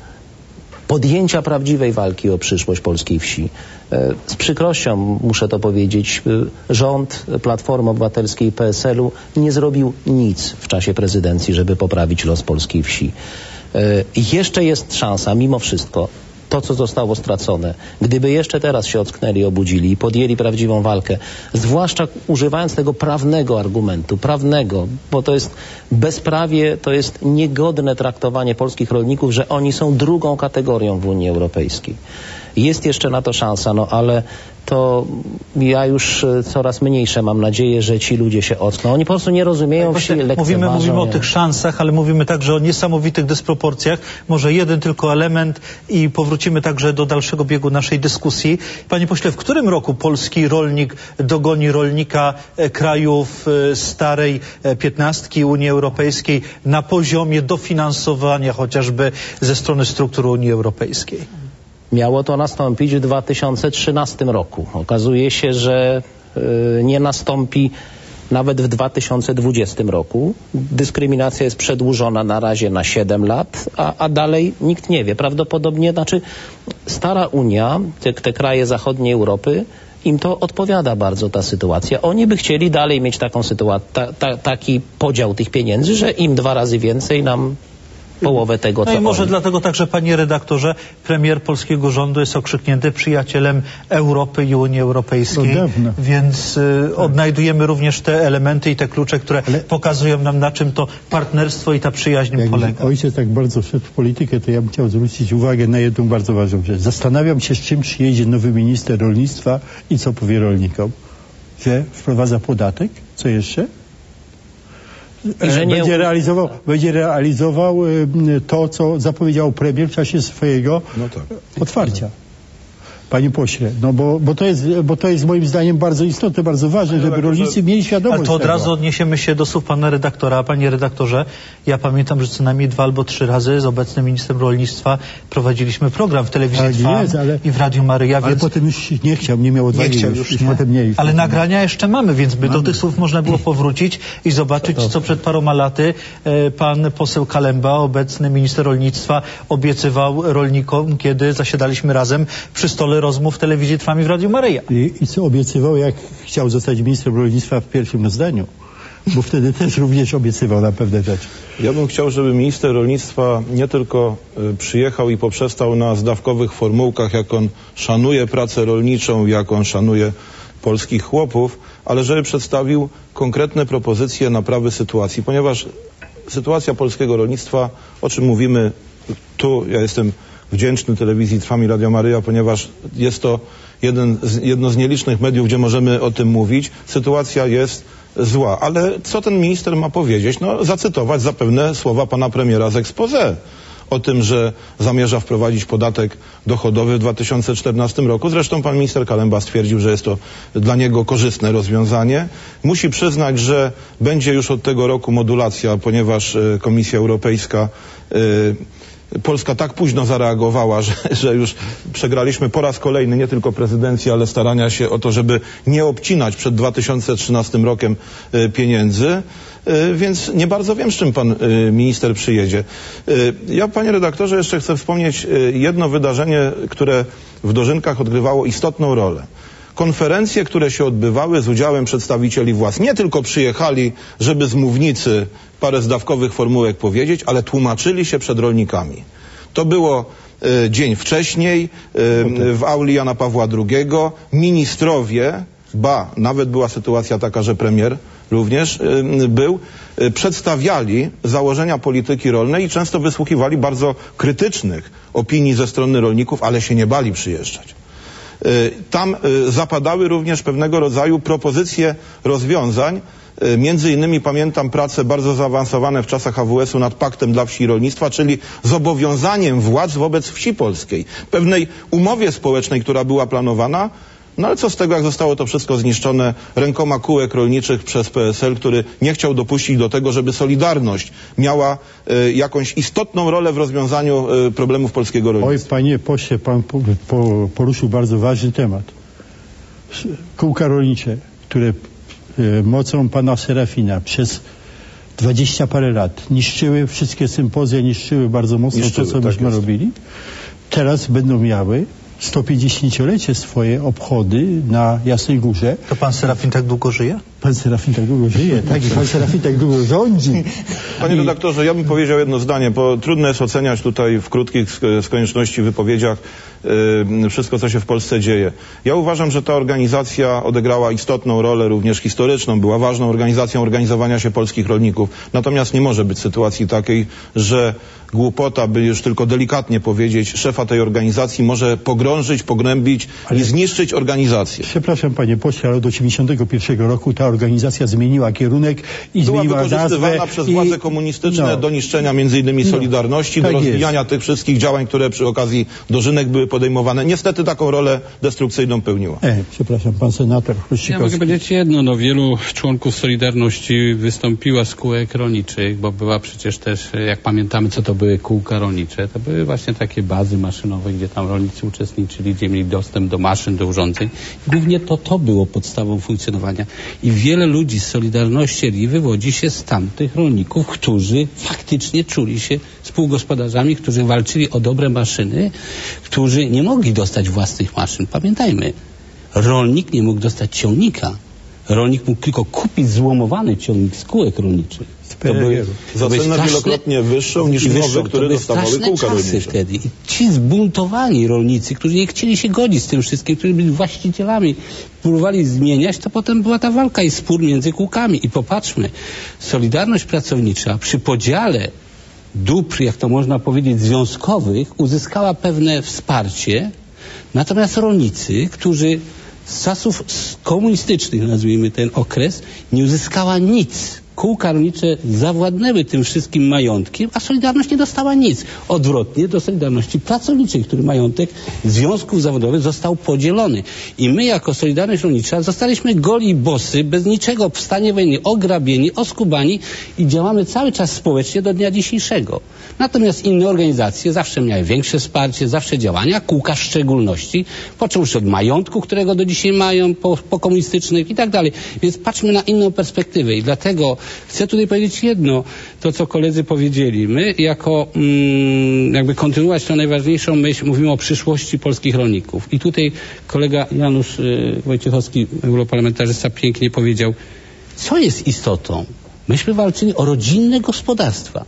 G: podjęcia prawdziwej walki o przyszłość polskiej wsi. E, z przykrością muszę to powiedzieć, e, rząd Platformy Obywatelskiej i P S L u nie zrobił nic w czasie prezydencji, żeby poprawić los polskiej wsi. Jeszcze jest szansa, mimo wszystko, to co zostało stracone, gdyby jeszcze teraz się ocknęli, obudzili i podjęli prawdziwą walkę, zwłaszcza używając tego prawnego argumentu, prawnego, bo to jest bezprawie, to jest niegodne traktowanie polskich rolników, że oni są drugą kategorią w Unii Europejskiej. Jest jeszcze na to szansa, no ale to ja już coraz mniejsze mam nadzieję, że ci ludzie się ockną. Oni po prostu nie rozumieją wsi, lekceważą.
A: Mówimy, mówimy o tych szansach, ale mówimy także o niesamowitych dysproporcjach. Może jeden tylko element i powrócimy także do dalszego biegu naszej dyskusji. Panie pośle, w którym roku polski rolnik dogoni rolnika krajów starej piętnastki Unii Europejskiej na poziomie dofinansowania chociażby ze strony struktur Unii Europejskiej?
G: Miało to nastąpić w dwa tysiące trzynastym roku. Okazuje się, że y, nie nastąpi nawet w dwa tysiące dwudziestym roku. Dyskryminacja jest przedłużona na razie na siedem lat, a, a dalej nikt nie wie. Prawdopodobnie, znaczy stara Unia, te, te kraje zachodniej Europy, im to odpowiada bardzo ta sytuacja. Oni by chcieli dalej mieć taką sytuację, ta, ta, taki podział tych pieniędzy, że im dwa razy więcej, nam połowę tego, co
A: No i może
G: oni.
A: dlatego także, panie redaktorze, premier polskiego rządu jest okrzyknięty przyjacielem Europy i Unii Europejskiej, więc y, odnajdujemy również te elementy i te klucze, które Ale pokazują nam, na czym to partnerstwo i ta przyjaźń
B: jak
A: polega.
B: Ojciec tak bardzo wszedł w politykę, to ja bym chciał zwrócić uwagę na jedną bardzo ważną rzecz. Zastanawiam się, z czym przyjedzie nowy minister rolnictwa i co powie rolnikom. Że wprowadza podatek? Co jeszcze?
G: I że nie...
B: Będzie realizował, będzie realizował to, co zapowiedział premier w czasie swojego no tak. otwarcia. Panie pośle, no bo, bo, to jest, bo to jest moim zdaniem bardzo istotne, bardzo ważne, żeby rolnicy mieli świadomość.
A: Ale to od
B: tego.
A: razu odniesiemy się do słów pana redaktora. Panie redaktorze, ja pamiętam, że co najmniej dwa albo trzy razy z obecnym ministrem rolnictwa prowadziliśmy program w telewizji
B: tak
A: Trwam
B: jest, ale,
A: i w Radiu Maryja.
B: Ale
A: więc...
B: potem już nie chciał, nie miał odwagi.
A: Nie chciał już,
B: już
A: nie.
B: Potem nie, już
A: ale
B: nie.
A: nagrania jeszcze mamy, więc by
B: mamy.
A: do tych słów można było powrócić i zobaczyć, co przed paroma laty e, pan poseł Kalemba, obecny minister rolnictwa, obiecywał rolnikom, kiedy zasiadaliśmy razem przy stole rozmów w telewizji Trwam i w Radiu Maryja.
B: I, I co obiecywał, jak chciał zostać ministrem rolnictwa w pierwszym zdaniu? Bo wtedy też również obiecywał na pewne rzeczy.
F: Ja bym chciał, żeby minister rolnictwa nie tylko y, przyjechał i poprzestał na zdawkowych formułkach, jak on szanuje pracę rolniczą, jak on szanuje polskich chłopów, ale żeby przedstawił konkretne propozycje naprawy sytuacji, ponieważ sytuacja polskiego rolnictwa, o czym mówimy tu, ja jestem wdzięczny telewizji Trwam i Radio Maryja, ponieważ jest to jeden z, jedno z nielicznych mediów, gdzie możemy o tym mówić. Sytuacja jest zła. Ale co ten minister ma powiedzieć? No, zacytować zapewne słowa pana premiera z exposé o tym, że zamierza wprowadzić podatek dochodowy w dwa tysiące czternastym roku. Zresztą pan minister Kalemba stwierdził, że jest to dla niego korzystne rozwiązanie. Musi przyznać, że będzie już od tego roku modulacja, ponieważ y, Komisja Europejska y, Polska tak późno zareagowała, że, że już przegraliśmy po raz kolejny nie tylko prezydencję, ale starania się o to, żeby nie obcinać przed dwa tysiące trzynastym rokiem y, pieniędzy. Y, więc nie bardzo wiem, z czym pan y, minister przyjedzie. Y, ja, panie redaktorze, jeszcze chcę wspomnieć y, jedno wydarzenie, które w Dożynkach odgrywało istotną rolę. Konferencje, które się odbywały z udziałem przedstawicieli władz, nie tylko przyjechali, żeby z mównicy parę zdawkowych formułek powiedzieć, ale tłumaczyli się przed rolnikami. To było y, dzień wcześniej y, w auli Jana Pawła drugiego. Ministrowie, ba, nawet była sytuacja taka, że premier również y, był, y, przedstawiali założenia polityki rolnej i często wysłuchiwali bardzo krytycznych opinii ze strony rolników, ale się nie bali przyjeżdżać. Tam zapadały również pewnego rodzaju propozycje rozwiązań. Między innymi pamiętam prace bardzo zaawansowane w czasach A W S u nad Paktem dla Wsi i Rolnictwa, czyli zobowiązaniem władz wobec wsi polskiej, pewnej umowie społecznej, która była planowana. No ale co z tego, jak zostało to wszystko zniszczone rękoma kółek rolniczych przez P S L, który nie chciał dopuścić do tego, żeby Solidarność miała y, jakąś istotną rolę w rozwiązaniu y, problemów polskiego rolnictwa.
B: Oj, panie pośle, pan po, po, poruszył bardzo ważny temat. Kółka rolnicze, które y, mocą pana Serafina przez dwadzieścia parę lat niszczyły wszystkie sympozje, niszczyły bardzo mocno niszczyły, to, co tak myśmy jest. robili, teraz będą miały sto pięćdziesięciolecie swoje obchody na Jasnej Górze.
A: To pan Serafin tak długo żyje?
B: Pan Serafin tak długo żyje, tak, i pan Serafin tak długo rządzi.
F: Panie
B: I...
F: redaktorze, ja bym powiedział jedno zdanie, bo trudno jest oceniać tutaj w krótkich z konieczności wypowiedziach yy, wszystko, co się w Polsce dzieje. Ja uważam, że ta organizacja odegrała istotną rolę, również historyczną, była ważną organizacją organizowania się polskich rolników. Natomiast nie może być sytuacji takiej, że głupota, by już tylko delikatnie powiedzieć, szefa tej organizacji może pogrążyć, pogrębić ale... i zniszczyć organizację.
B: Przepraszam panie pośle, ale od osiemdziesiątego pierwszego roku ta organizacja zmieniła kierunek i
F: była
B: zmieniła nazwę. Była
F: wykorzystywana przez władze
B: i...
F: komunistyczne
B: no.
F: do niszczenia między innymi
B: no.
F: Solidarności,
B: tak
F: do rozwijania
B: jest.
F: tych wszystkich działań, które przy okazji Dożynek były podejmowane. Niestety taką rolę destrukcyjną pełniła.
B: E, przepraszam, pan senator Chruścikowski.
D: Ja mogę powiedzieć jedno, no wielu członków Solidarności wystąpiła z kółek rolniczych, bo była przecież też, jak pamiętamy, co to były kółka rolnicze, to były właśnie takie bazy maszynowe, gdzie tam rolnicy uczestniczyli, gdzie mieli dostęp do maszyn, do urządzeń. Głównie to to było podstawą funkcjonowania. I wiele ludzi z Solidarności R I wywodzi się z tamtych rolników, którzy faktycznie czuli się współgospodarzami, którzy walczyli o dobre maszyny, którzy nie mogli dostać własnych maszyn. Pamiętajmy, rolnik nie mógł dostać ciągnika. Rolnik mógł tylko kupić złomowany ciągnik z kółek rolniczych.
F: To były za cenę wielokrotnie wyższą niż nowe, które dostawały kółka rolnicze.
D: Wtedy. I ci zbuntowani rolnicy, którzy nie chcieli się godzić z tym wszystkim, którzy byli właścicielami, próbowali zmieniać, to potem była ta walka i spór między kółkami. I popatrzmy, Solidarność Pracownicza przy podziale dóbr, jak to można powiedzieć, związkowych, uzyskała pewne wsparcie, natomiast rolnicy, którzy z czasów komunistycznych, nazwijmy ten okres, nie uzyskała nic. Kółka rolnicze zawładnęły tym wszystkim majątkiem, a Solidarność nie dostała nic. Odwrotnie do Solidarności Pracowniczej, który majątek związków zawodowych został podzielony. I my jako Solidarność Rolnicza zostaliśmy goli bosy, bez niczego w stanie wojny, ograbieni, oskubani i działamy cały czas społecznie do dnia dzisiejszego. Natomiast inne organizacje zawsze miały większe wsparcie, zawsze działania, kółka w szczególności, począwszy od majątku, którego do dzisiaj mają, po, po komunistycznych i tak dalej. Więc patrzmy na inną perspektywę i dlatego chcę tutaj powiedzieć jedno, to co koledzy powiedzieli. My jako, mm, jakby kontynuować tą najważniejszą myśl, mówimy o przyszłości polskich rolników. I tutaj kolega Janusz y, Wojciechowski, europarlamentarzysta, pięknie powiedział, co jest istotą. Myśmy walczyli o rodzinne gospodarstwa.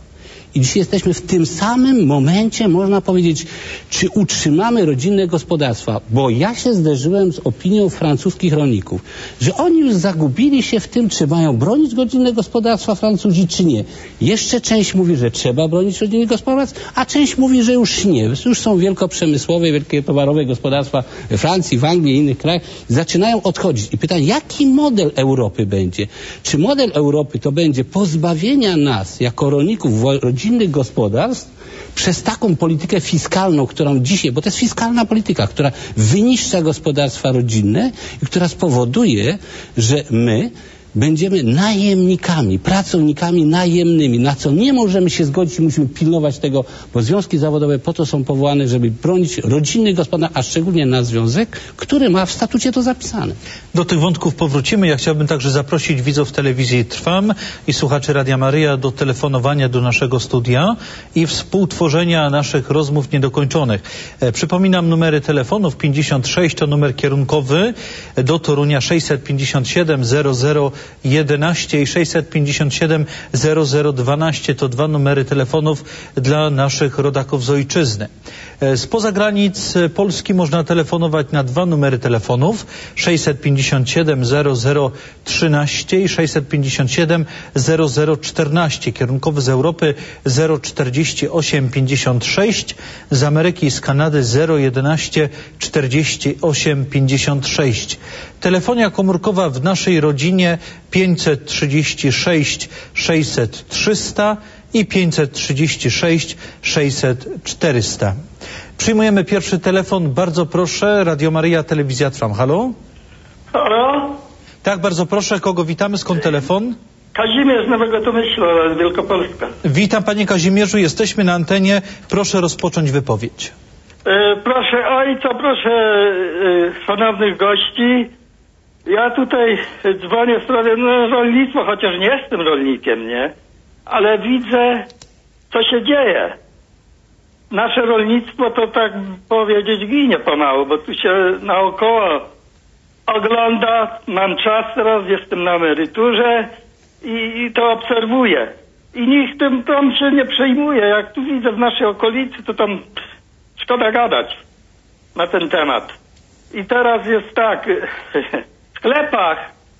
D: I dzisiaj jesteśmy w tym samym momencie, można powiedzieć, czy utrzymamy rodzinne gospodarstwa, bo ja się zderzyłem z opinią francuskich rolników, że oni już zagubili się w tym, czy mają bronić rodzinne gospodarstwa Francuzi, czy nie. Jeszcze część mówi, że trzeba bronić rodzinnych gospodarstw, a część mówi, że już nie. Już są wielkoprzemysłowe, wielkie towarowe gospodarstwa we Francji, w Anglii i innych krajach. Zaczynają odchodzić. I pytanie, jaki model Europy będzie? Czy model Europy to będzie pozbawienia nas, jako rolników rodzinnych gospodarstw, przez taką politykę fiskalną, którą dzisiaj, bo to jest fiskalna polityka, która wyniszcza gospodarstwa rodzinne i która spowoduje, że my będziemy najemnikami, pracownikami najemnymi, na co nie możemy się zgodzić i musimy pilnować tego, bo związki zawodowe po to są powołane, żeby bronić rodzinnych gospodarstw, a szczególnie na związek, który ma w statucie to zapisane.
A: Do tych wątków powrócimy. Ja chciałbym także zaprosić widzów telewizji Trwam i słuchaczy Radia Maryja do telefonowania do naszego studia i współtworzenia naszych rozmów niedokończonych. E, przypominam numery telefonów. pięćdziesiąt sześć to numer kierunkowy do Torunia, sześćset pięćdziesiąt siedem zero zero jedenaście i sześćset pięćdziesiąt siedem zero zero dwanaście to dwa numery telefonów dla naszych rodaków z ojczyzny. Spoza granic Polski można telefonować na dwa numery telefonów sześćset pięćdziesiąt siedem zero zero trzynaście i sześćset pięćdziesiąt siedem zero zero czternaście. Kierunkowy z Europy zero czterdzieści osiem pięćdziesiąt sześć, z Ameryki i z Kanady zero jedenaście czterdzieści osiem pięćdziesiąt sześć. Telefonia komórkowa w naszej rodzinie pięćset trzydzieści sześć sześćset trzysta i pięćset trzydzieści sześć sześćset czterysta. Przyjmujemy pierwszy telefon. Bardzo proszę. Radio Maryja, Telewizja Trwam. Halo?
H: Halo?
A: Tak, bardzo proszę. Kogo witamy? Skąd telefon?
H: Kazimierz z Nowego Tomyśla, Wielkopolska.
A: Witam, panie Kazimierzu. Jesteśmy na antenie. Proszę rozpocząć wypowiedź.
H: E, proszę ojca, proszę e, szanownych gości. Ja tutaj dzwonię w sprawie no, rolnictwa, chociaż nie jestem rolnikiem, nie? Ale widzę, co się dzieje. Nasze rolnictwo to tak powiedzieć ginie pomału, bo tu się naokoło ogląda, mam czas teraz, jestem na emeryturze i, i to obserwuję. I nikt tym tam się nie przejmuje. Jak tu widzę w naszej okolicy, to tam szkoda gadać na ten temat. I teraz jest tak, w sklepach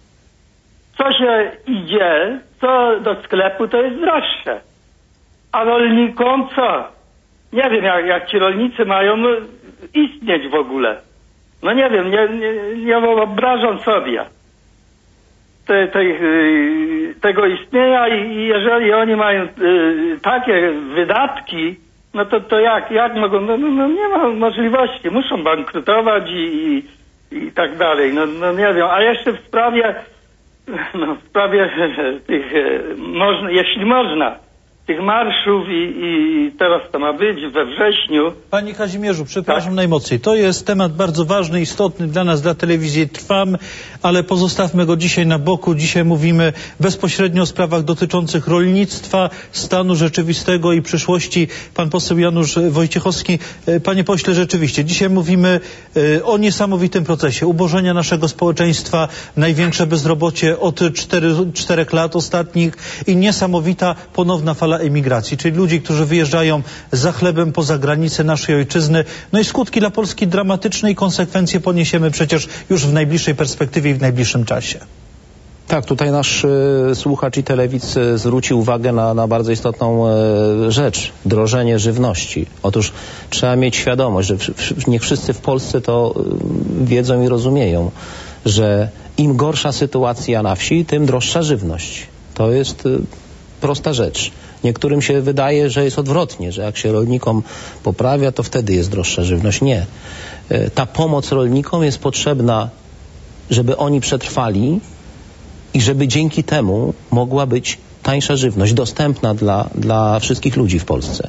H: co się idzie, co do sklepu, to jest droższe. A rolnikom co? Nie wiem, jak, jak ci rolnicy mają no, istnieć w ogóle. No nie wiem, nie, nie, nie wyobrażam sobie te, te, tego istnienia i, i jeżeli oni mają y, takie wydatki, no to, to jak, jak mogą, no, no nie ma możliwości, muszą bankrutować i, i, i tak dalej, no, no nie wiem. A jeszcze w sprawie, no w sprawie tych, można, jeśli można, tych marszów i, i teraz to ma być we wrześniu.
A: Panie Kazimierzu, przepraszam
H: tak?
A: najmocniej. To jest temat bardzo ważny, istotny dla nas, dla telewizji Trwam, ale pozostawmy go dzisiaj na boku. Dzisiaj mówimy bezpośrednio o sprawach dotyczących rolnictwa, stanu rzeczywistego i przyszłości. Pan poseł Janusz Wojciechowski. Panie pośle, rzeczywiście, dzisiaj mówimy o niesamowitym procesie ubożenia naszego społeczeństwa, największe bezrobocie od cztery, czterech lat ostatnich i niesamowita ponowna fala emigracji, czyli ludzi, którzy wyjeżdżają za chlebem poza granice naszej ojczyzny. No i skutki dla Polski dramatyczne i konsekwencje poniesiemy przecież już w najbliższej perspektywie i w najbliższym czasie.
G: Tak, tutaj nasz y, słuchacz i telewidz y, zwrócił uwagę na, na bardzo istotną y, rzecz. Drożenie żywności. Otóż trzeba mieć świadomość, że w, w, niech wszyscy w Polsce to y, wiedzą i rozumieją, że im gorsza sytuacja na wsi, tym droższa żywność. To jest y, prosta rzecz. Niektórym się wydaje, że jest odwrotnie, że jak się rolnikom poprawia, to wtedy jest droższa żywność. Nie. Ta pomoc rolnikom jest potrzebna, żeby oni przetrwali i żeby dzięki temu mogła być tańsza żywność, dostępna dla, dla wszystkich ludzi w Polsce.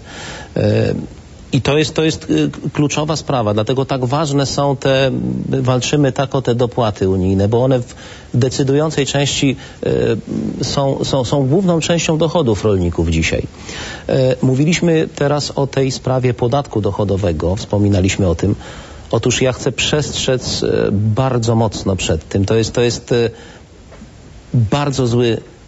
G: I to jest, to jest kluczowa sprawa, dlatego tak ważne są te, walczymy tak o te dopłaty unijne, bo one w decydującej części y, są, są, są główną częścią dochodów rolników dzisiaj. Y, mówiliśmy teraz o tej sprawie podatku dochodowego, wspominaliśmy o tym. Otóż ja chcę przestrzec y, bardzo mocno przed tym. To jest, to jest y, bardzo zły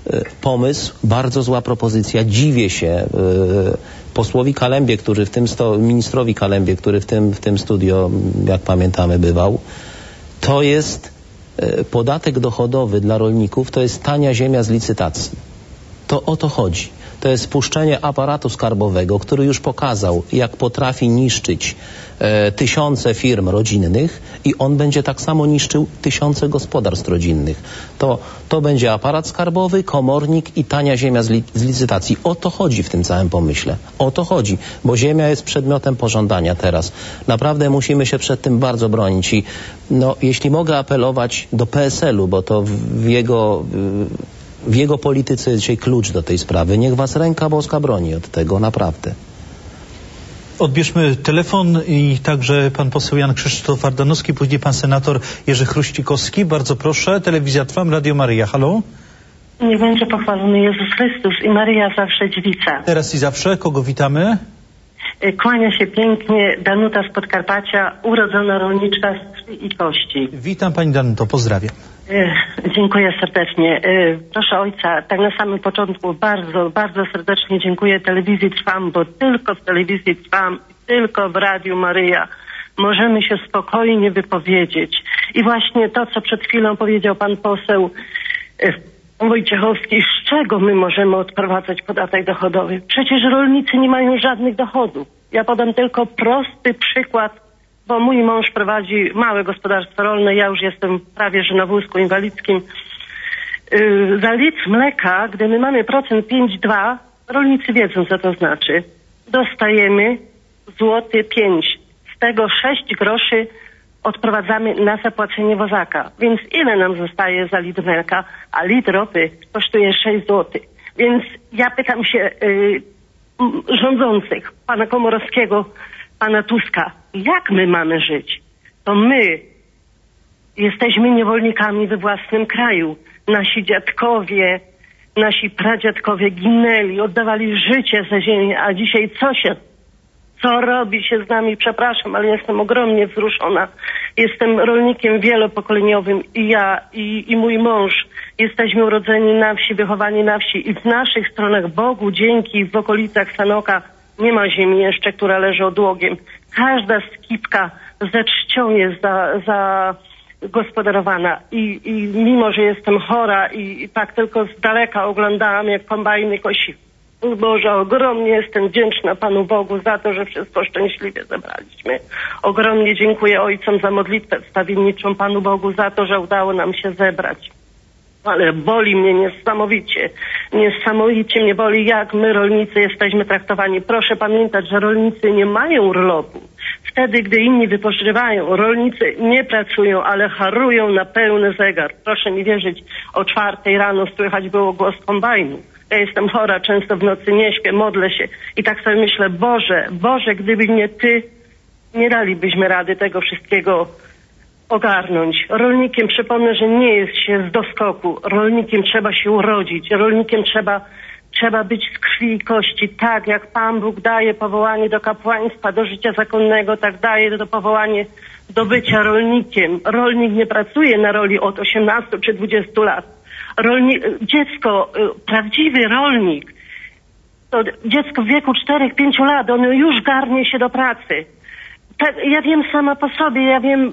G: pomysł, bardzo zła propozycja. Dziwię się posłowi Kalembie, który w tym sto, ministrowi Kalembie, który w tym, w tym studio, jak pamiętamy, bywał. To jest podatek dochodowy dla rolników, to jest tania ziemia z licytacji. To o to chodzi. To jest spuszczenie aparatu skarbowego, który już pokazał, jak potrafi niszczyć e, tysiące firm rodzinnych i on będzie tak samo niszczył tysiące gospodarstw rodzinnych. To, to będzie aparat skarbowy, komornik i tania ziemia z, li, z licytacji. O to chodzi w tym całym pomyśle. O to chodzi, bo ziemia jest przedmiotem pożądania teraz. Naprawdę musimy się przed tym bardzo bronić i no, jeśli mogę apelować do P S L u, bo to w jego... W jego polityce jest dzisiaj klucz do tej sprawy. Niech was ręka boska broni od tego, naprawdę.
A: Odbierzmy telefon i także pan poseł Jan Krzysztof Ardanowski, później pan senator Jerzy Chruścikowski. Bardzo proszę. Telewizja Trwam, Radio Maryja. Halo?
I: Niech będzie pochwalony Jezus Chrystus i Maryja zawsze dziewica.
A: Teraz i zawsze. Kogo witamy?
I: Kłania się pięknie Danuta z Podkarpacia, urodzona rolniczka z krwi i kości.
A: Witam pani Danuto, pozdrawiam.
I: Dziękuję serdecznie. Proszę ojca, tak na samym początku bardzo, bardzo serdecznie dziękuję Telewizji Trwam, bo tylko w Telewizji Trwam, tylko w Radiu Maryja możemy się spokojnie wypowiedzieć. I właśnie to, co przed chwilą powiedział pan poseł Wojciechowski, z czego my możemy odprowadzać podatek dochodowy? Przecież rolnicy nie mają żadnych dochodów. Ja podam tylko prosty przykład, bo mój mąż prowadzi małe gospodarstwo rolne, ja już jestem prawie że na wózku inwalidzkim. Yy, za litr mleka, gdy my mamy procent pięć przecinek dwa, rolnicy wiedzą, co to znaczy. Dostajemy złoty pięć. Z tego sześć groszy odprowadzamy na zapłacenie wozaka. Więc ile nam zostaje za litr mleka? A litr ropy kosztuje sześć złotych. Więc ja pytam się yy, rządzących, pana Komorowskiego, pana Tuska, jak my mamy żyć? To my jesteśmy niewolnikami we własnym kraju. Nasi dziadkowie, nasi pradziadkowie ginęli, oddawali życie za ziemię, a dzisiaj co się, co robi się z nami? Przepraszam, ale jestem ogromnie wzruszona. Jestem rolnikiem wielopokoleniowym i ja, i, i mój mąż jesteśmy urodzeni na wsi, wychowani na wsi i w naszych stronach Bogu dzięki w okolicach Sanoka nie ma ziemi jeszcze, która leży odłogiem. Każda skipka ze czcią jest za, za gospodarowana I, i mimo, że jestem chora i, i tak tylko z daleka oglądałam, jak kombajny kosi. Boże, ogromnie jestem wdzięczna Panu Bogu za to, że wszystko szczęśliwie zebraliśmy. Ogromnie dziękuję ojcom za modlitwę wstawienniczą, Panu Bogu za to, że udało nam się zebrać. Ale boli mnie niesamowicie, niesamowicie mnie boli, jak my rolnicy jesteśmy traktowani. Proszę pamiętać, że rolnicy nie mają urlopu. Wtedy, gdy inni wypożywają, rolnicy nie pracują, ale harują na pełny zegar. Proszę mi wierzyć, o czwartej rano słychać było głos kombajnu. Ja jestem chora, często w nocy nie śpię, modlę się i tak sobie myślę, Boże, Boże, gdyby nie Ty, nie dalibyśmy rady tego wszystkiego ogarnąć. Rolnikiem, przypomnę, że nie jest się z doskoku. Rolnikiem trzeba się urodzić. Rolnikiem trzeba, trzeba być z krwi i kości. Tak jak Pan Bóg daje powołanie do kapłaństwa, do życia zakonnego, tak daje to powołanie do bycia rolnikiem. Rolnik nie pracuje na roli od osiemnastu czy dwudziestu lat. Rolni dziecko, prawdziwy rolnik, to dziecko w wieku czterech pięciu lat, ono już garnie się do pracy. Tak, ja wiem sama po sobie, ja wiem,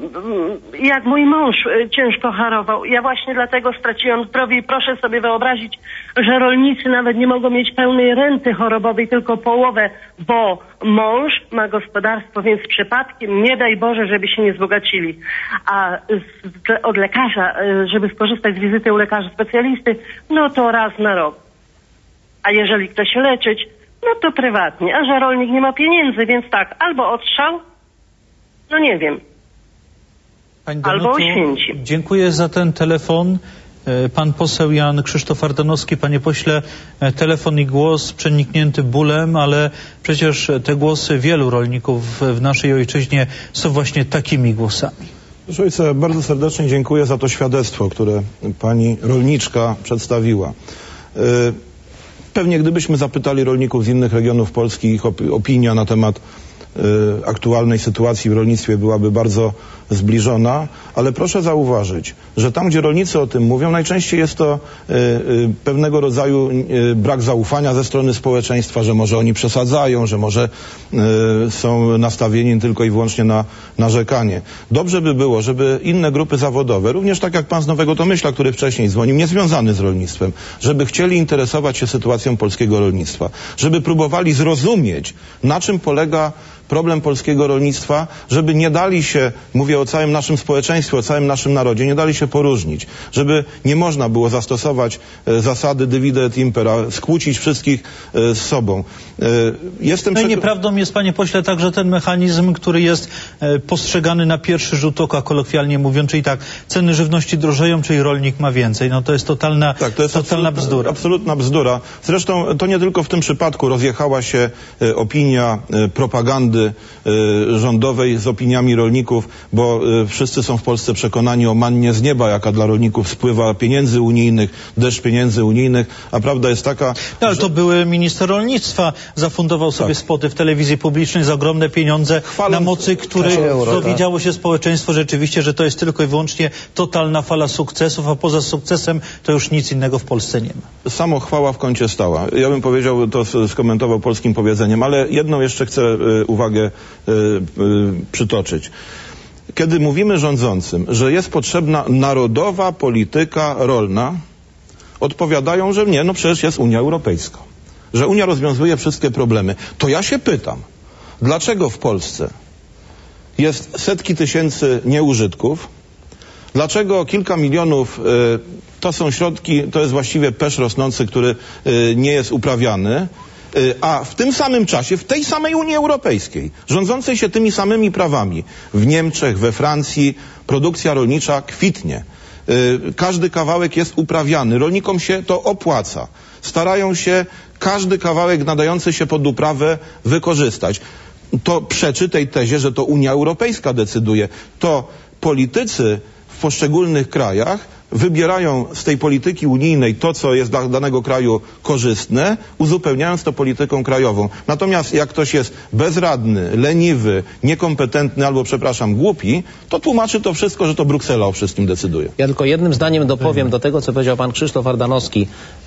I: jak mój mąż ciężko chorował. Ja właśnie dlatego straciłam zdrowie i proszę sobie wyobrazić, że rolnicy nawet nie mogą mieć pełnej renty chorobowej, tylko połowę, bo mąż ma gospodarstwo, więc przypadkiem nie daj Boże, żeby się nie wzbogacili. A z, od lekarza, żeby skorzystać z wizyty u lekarza specjalisty, no to raz na rok. A jeżeli chce się leczyć, no to prywatnie. A że rolnik nie ma pieniędzy, więc tak, albo odstrzał, no nie wiem.
A: Pani
I: Albo
A: Danuto,
I: Oświęcim.
A: dziękuję za ten telefon. Pan poseł Jan Krzysztof Ardanowski, panie pośle, telefon i głos przeniknięty bólem, ale przecież te głosy wielu rolników w naszej ojczyźnie są właśnie takimi głosami.
F: Proszę ojca, bardzo serdecznie dziękuję za to świadectwo, które pani rolniczka przedstawiła. Pewnie gdybyśmy zapytali rolników z innych regionów Polski ich opinia na temat y, aktualnej sytuacji w rolnictwie byłaby bardzo zbliżona, ale proszę zauważyć, że tam, gdzie rolnicy o tym mówią, najczęściej jest to y, y, pewnego rodzaju y, brak zaufania ze strony społeczeństwa, że może oni przesadzają, że może y, są nastawieni tylko i wyłącznie na narzekanie. Dobrze by było, żeby inne grupy zawodowe, również tak jak pan z Nowego Tomyśla, który wcześniej dzwonił, niezwiązany z rolnictwem, żeby chcieli interesować się sytuacją polskiego rolnictwa, żeby próbowali zrozumieć, na czym polega problem polskiego rolnictwa, żeby nie dali się, mówię o całym naszym społeczeństwie, o całym naszym narodzie, nie dali się poróżnić, żeby nie można było zastosować e, zasady divide et impera, skłócić wszystkich e, z sobą. E, jestem
A: no i
F: przeko-
A: nieprawdą jest, panie pośle, także ten mechanizm, który jest e, postrzegany na pierwszy rzut oka, kolokwialnie mówiąc, czyli tak, ceny żywności drożeją, czyli rolnik ma więcej. No to jest totalna,
F: tak, to jest
A: totalna
F: absolutna,
A: bzdura.
F: Absolutna bzdura. Zresztą to nie tylko w tym przypadku rozjechała się e, opinia e, propagandy y, rządowej z opiniami rolników, bo y, wszyscy są w Polsce przekonani o mannie z nieba, jaka dla rolników spływa pieniędzy unijnych, deszcz pieniędzy unijnych, a prawda jest taka...
A: No, ale
F: że...
A: to były minister rolnictwa, zafundował sobie tak. spoty w telewizji publicznej za ogromne pieniądze, Chwalą... na mocy których dowiedziało się społeczeństwo rzeczywiście, że to jest tylko i wyłącznie totalna fala sukcesów, a poza sukcesem to już nic innego w Polsce nie ma.
F: Samo chwała w kącie stała. Ja bym powiedział, to skomentował polskim powiedzeniem, ale jedną jeszcze chcę y, uwagę y, y, przytoczyć. Kiedy mówimy rządzącym, że jest potrzebna narodowa polityka rolna, odpowiadają, że nie, no przecież jest Unia Europejska. Że Unia rozwiązuje wszystkie problemy. To ja się pytam, dlaczego w Polsce jest setki tysięcy nieużytków? Dlaczego kilka milionów y, to są środki, to jest właściwie pesz rosnący, który y, nie jest uprawiany, y, a w tym samym czasie, w tej samej Unii Europejskiej, rządzącej się tymi samymi prawami, w Niemczech, we Francji, produkcja rolnicza kwitnie. Y, każdy kawałek jest uprawiany, rolnikom się to opłaca. Starają się każdy kawałek nadający się pod uprawę wykorzystać. To przeczy tej tezie, że to Unia Europejska decyduje. To politycy w poszczególnych krajach wybierają z tej polityki unijnej to, co jest dla danego kraju korzystne, uzupełniając to polityką krajową. Natomiast jak ktoś jest bezradny, leniwy, niekompetentny albo, przepraszam, głupi, to tłumaczy to wszystko, że to Bruksela o wszystkim decyduje.
G: Ja tylko jednym zdaniem dopowiem do tego, co powiedział pan Krzysztof Ardanowski,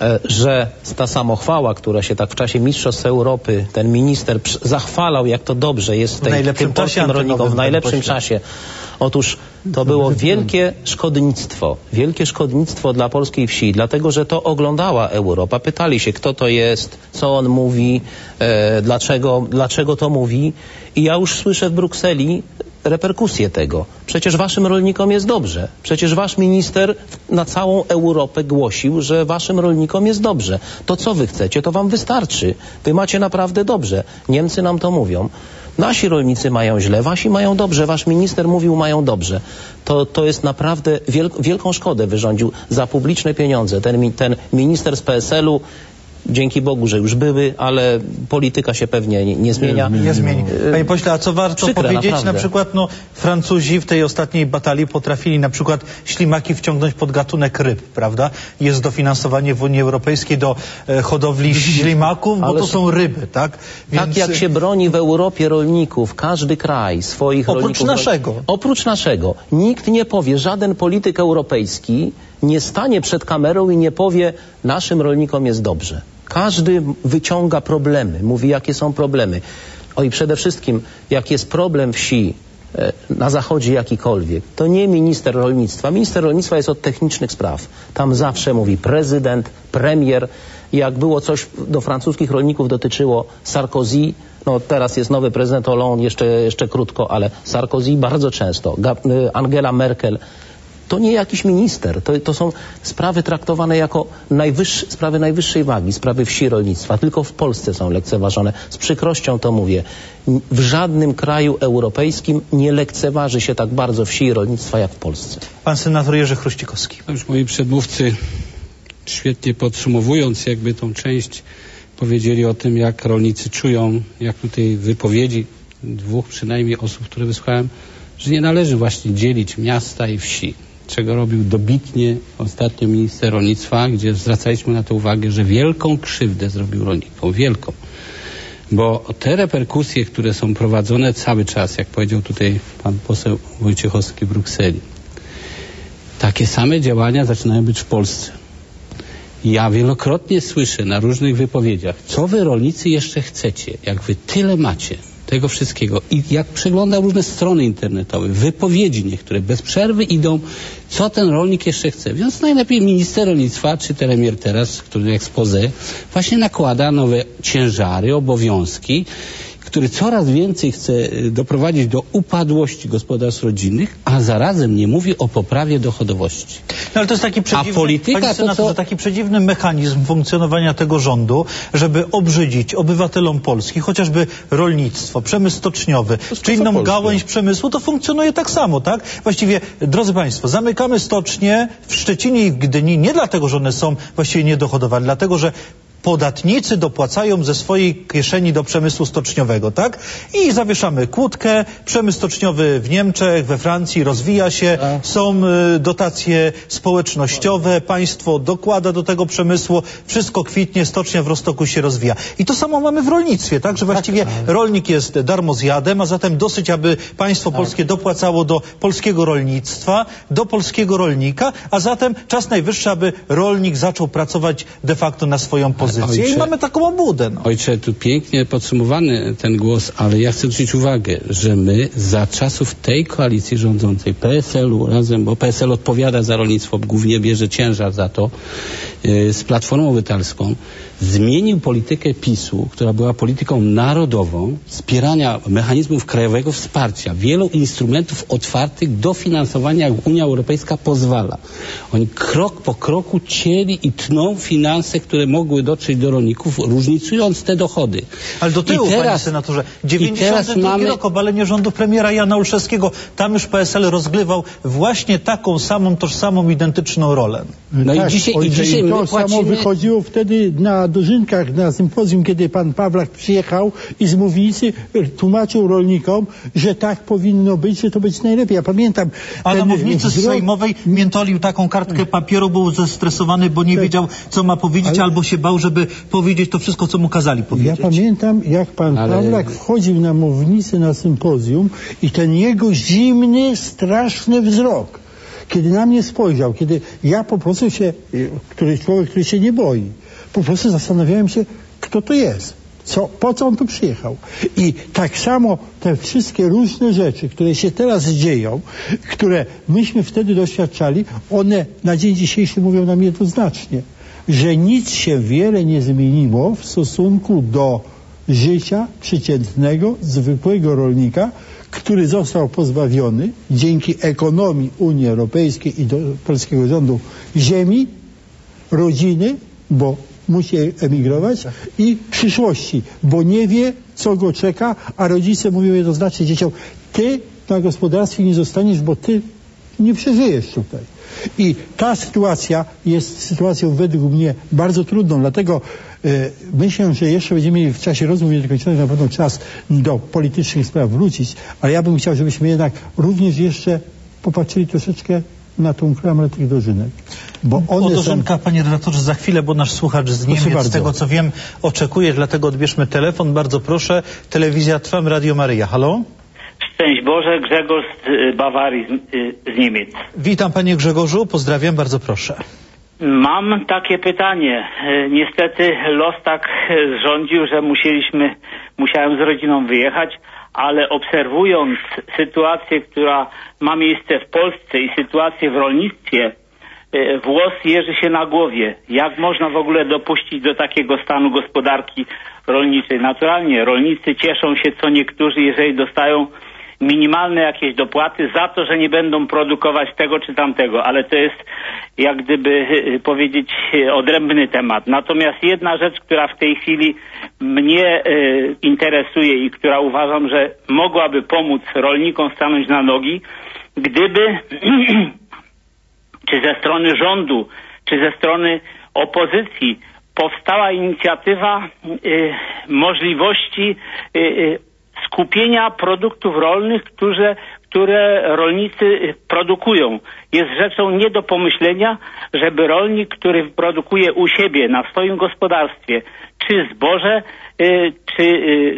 G: że ta samochwała, która się tak w czasie Mistrzostw Europy ten minister zachwalał, jak to dobrze jest tej, tym polskim rolnikom w najlepszym czasie. Otóż to było wielkie szkodnictwo, wielkie szkodnictwo dla polskiej wsi, dlatego że to oglądała Europa. Pytali się, kto to jest, co on mówi, e, dlaczego, dlaczego to mówi. I ja już słyszę w Brukseli reperkusje tego. Przecież waszym rolnikom jest dobrze. Przecież wasz minister na całą Europę głosił, że waszym rolnikom jest dobrze. To co wy chcecie, to wam wystarczy. Wy macie naprawdę dobrze. Niemcy nam to mówią. Nasi rolnicy mają źle, wasi mają dobrze, wasz minister mówił mają dobrze. To, to jest naprawdę wiel, wielką szkodę wyrządził za publiczne pieniądze. Ten, ten minister z P S L u, dzięki Bogu, że już były, ale polityka się pewnie nie, nie zmienia.
A: Nie, nie zmieni. Panie pośle, a co warto
G: Przykre,
A: powiedzieć?
G: naprawdę.
A: Na przykład no, Francuzi w tej ostatniej batalii potrafili na przykład ślimaki wciągnąć pod gatunek ryb, prawda? Jest dofinansowanie w Unii Europejskiej do e, hodowli ślimaków, bo
G: ale
A: to są ryby, tak? Więc...
G: Tak jak się broni w Europie rolników, każdy kraj swoich
A: oprócz
G: rolników...
A: Oprócz naszego.
G: Oprócz naszego. Nikt nie powie, żaden polityk europejski nie stanie przed kamerą i nie powie, naszym rolnikom jest dobrze. Każdy wyciąga problemy, mówi jakie są problemy. O i przede wszystkim, jak jest problem wsi e, na zachodzie jakikolwiek, to nie minister rolnictwa. Minister rolnictwa jest od technicznych spraw. Tam zawsze mówi prezydent, premier. Jak było coś do francuskich rolników dotyczyło Sarkozy, no teraz jest nowy prezydent Hollande, jeszcze, jeszcze krótko, ale Sarkozy bardzo często, Angela Merkel. To nie jakiś minister, to, to są sprawy traktowane jako najwyższy, sprawy najwyższej wagi, sprawy wsi rolnictwa. Tylko w Polsce są lekceważone. Z przykrością to mówię. W żadnym kraju europejskim nie lekceważy się tak bardzo wsi i rolnictwa jak w Polsce.
A: Pan senator Jerzy Chruścikowski.
D: Już moi przedmówcy, świetnie podsumowując jakby tą część, powiedzieli o tym, jak rolnicy czują, jak tutaj wypowiedzi dwóch przynajmniej osób, które wysłuchałem, że nie należy właśnie dzielić miasta i wsi, czego robił dobitnie ostatnio minister rolnictwa, gdzie zwracaliśmy na to uwagę, że wielką krzywdę zrobił rolnikom, wielką. Bo te reperkusje, które są prowadzone cały czas, jak powiedział tutaj pan poseł Wojciechowski w Brukseli, takie same działania zaczynają być w Polsce. Ja wielokrotnie słyszę na różnych wypowiedziach, co wy rolnicy jeszcze chcecie, jak wy tyle macie tego wszystkiego. I jak przeglądam różne strony internetowe, wypowiedzi niektóre bez przerwy idą, co ten rolnik jeszcze chce. Więc najlepiej minister rolnictwa, czy premier teraz, który expose, właśnie nakłada nowe ciężary, obowiązki, który coraz więcej chce doprowadzić do upadłości gospodarstw rodzinnych, a zarazem nie mówi o poprawie dochodowości.
A: No ale to jest taki przedziwny,
D: a polityka
A: panie senatorze,
D: to, co...
A: taki przedziwny mechanizm funkcjonowania tego rządu, żeby obrzydzić obywatelom Polski, chociażby rolnictwo, przemysł stoczniowy, czy inną Polskie. gałęź przemysłu, to funkcjonuje tak samo, tak? Właściwie, drodzy państwo, zamykamy stocznie w Szczecinie i w Gdyni nie dlatego, że one są właściwie niedochodowe, ale dlatego, że podatnicy dopłacają ze swojej kieszeni do przemysłu stoczniowego, tak? I zawieszamy kłódkę, przemysł stoczniowy w Niemczech, we Francji rozwija się, są y, dotacje społecznościowe, państwo dokłada do tego przemysłu, wszystko kwitnie, stocznia w Roztoku się rozwija. I to samo mamy w rolnictwie, tak? Że właściwie rolnik jest darmozjadem, a zatem dosyć, aby państwo polskie dopłacało do polskiego rolnictwa, do polskiego rolnika, a zatem czas najwyższy, aby rolnik zaczął pracować de facto na swoją pozycję. Ojcze, I mamy taką obłudę. No.
D: Ojcze, tu pięknie podsumowany ten głos, ale ja chcę zwrócić uwagę, że my za czasów tej koalicji rządzącej, P S L-u razem, bo P S L odpowiada za rolnictwo, głównie bierze ciężar za to, yy, z Platformą Obywatelską, zmienił politykę PiSu, która była polityką narodową, wspierania mechanizmów krajowego wsparcia, wielu instrumentów otwartych do finansowania, jak Unia Europejska pozwala. Oni krok po kroku cięli i tną finanse, które mogły dotrzeć do rolników, różnicując te dochody.
A: Ale do tyłu, teraz, panie senatorze, dziewięćdziesiąty drugi rok, obalenie rządu premiera Jana Olszewskiego, tam już P S L rozgrywał właśnie taką samą, tożsamą, identyczną rolę.
D: No
B: tak,
D: i dzisiaj,
B: ojcze,
D: i dzisiaj
B: i to
D: my płacimy...
B: samo wychodziło wtedy na dożynkach, na sympozjum, kiedy pan Pawlak przyjechał i z mównicy tłumaczył rolnikom, że tak powinno być, że to być najlepiej. Ja pamiętam...
A: A na mównicy wzrok... sejmowej miętolił taką kartkę papieru, był zestresowany, bo nie tak. wiedział, co ma powiedzieć, ale... albo się bał, żeby powiedzieć to wszystko, co mu kazali powiedzieć.
B: Ja pamiętam, jak pan ale... Pawlak wchodził na mównicę na sympozjum i ten jego zimny, straszny wzrok, kiedy na mnie spojrzał, kiedy ja po prostu się, który człowiek, który się nie boi, po prostu zastanawiałem się, kto to jest, co, po co on tu przyjechał. I tak samo te wszystkie różne rzeczy, które się teraz dzieją, które myśmy wtedy doświadczali, one na dzień dzisiejszy mówią nam jednoznacznie, że nic się wiele nie zmieniło w stosunku do życia przeciętnego, zwykłego rolnika, który został pozbawiony dzięki ekonomii Unii Europejskiej i do polskiego rządu ziemi, rodziny, bo musi emigrować, i przyszłości, bo nie wie, co go czeka, a rodzice mówią jednoznacznie dzieciom, ty na gospodarstwie nie zostaniesz, bo ty nie przeżyjesz tutaj. I ta sytuacja jest sytuacją według mnie bardzo trudną, dlatego y, myślę, że jeszcze będziemy mieli w czasie rozmów niedokończonych na pewno czas do politycznych spraw wrócić, ale ja bym chciał, żebyśmy jednak również jeszcze popatrzyli troszeczkę na tą klamrę tych dożynek. Bo one
A: o dożynkach,
B: są...
A: panie redaktorze, za chwilę, bo nasz słuchacz z Niemiec, z tego co wiem, oczekuje, dlatego odbierzmy telefon. Bardzo proszę. Telewizja Trwam, Radio Maryja. Halo?
J: Szczęść Boże, Grzegorz z Bawarii, z, z Niemiec.
A: Witam panie Grzegorzu, pozdrawiam, bardzo proszę.
J: Mam takie pytanie. Niestety los tak zrządził, że musieliśmy, musiałem z rodziną wyjechać, ale obserwując sytuację, która ma miejsce w Polsce i sytuację w rolnictwie, włos jeży się na głowie. Jak można w ogóle dopuścić do takiego stanu gospodarki rolniczej? Naturalnie rolnicy cieszą się co niektórzy, jeżeli dostają minimalne jakieś dopłaty za to, że nie będą produkować tego czy tamtego, ale to jest jak gdyby powiedzieć odrębny temat. Natomiast jedna rzecz, która w tej chwili mnie y, interesuje i która uważam, że mogłaby pomóc rolnikom stanąć na nogi, gdyby czy ze strony rządu, czy ze strony opozycji powstała inicjatywa y, możliwości y, y, skupienia produktów rolnych, które, które rolnicy produkują. Jest rzeczą nie do pomyślenia, żeby rolnik, który produkuje u siebie, na swoim gospodarstwie, czy zboże, y, czy y,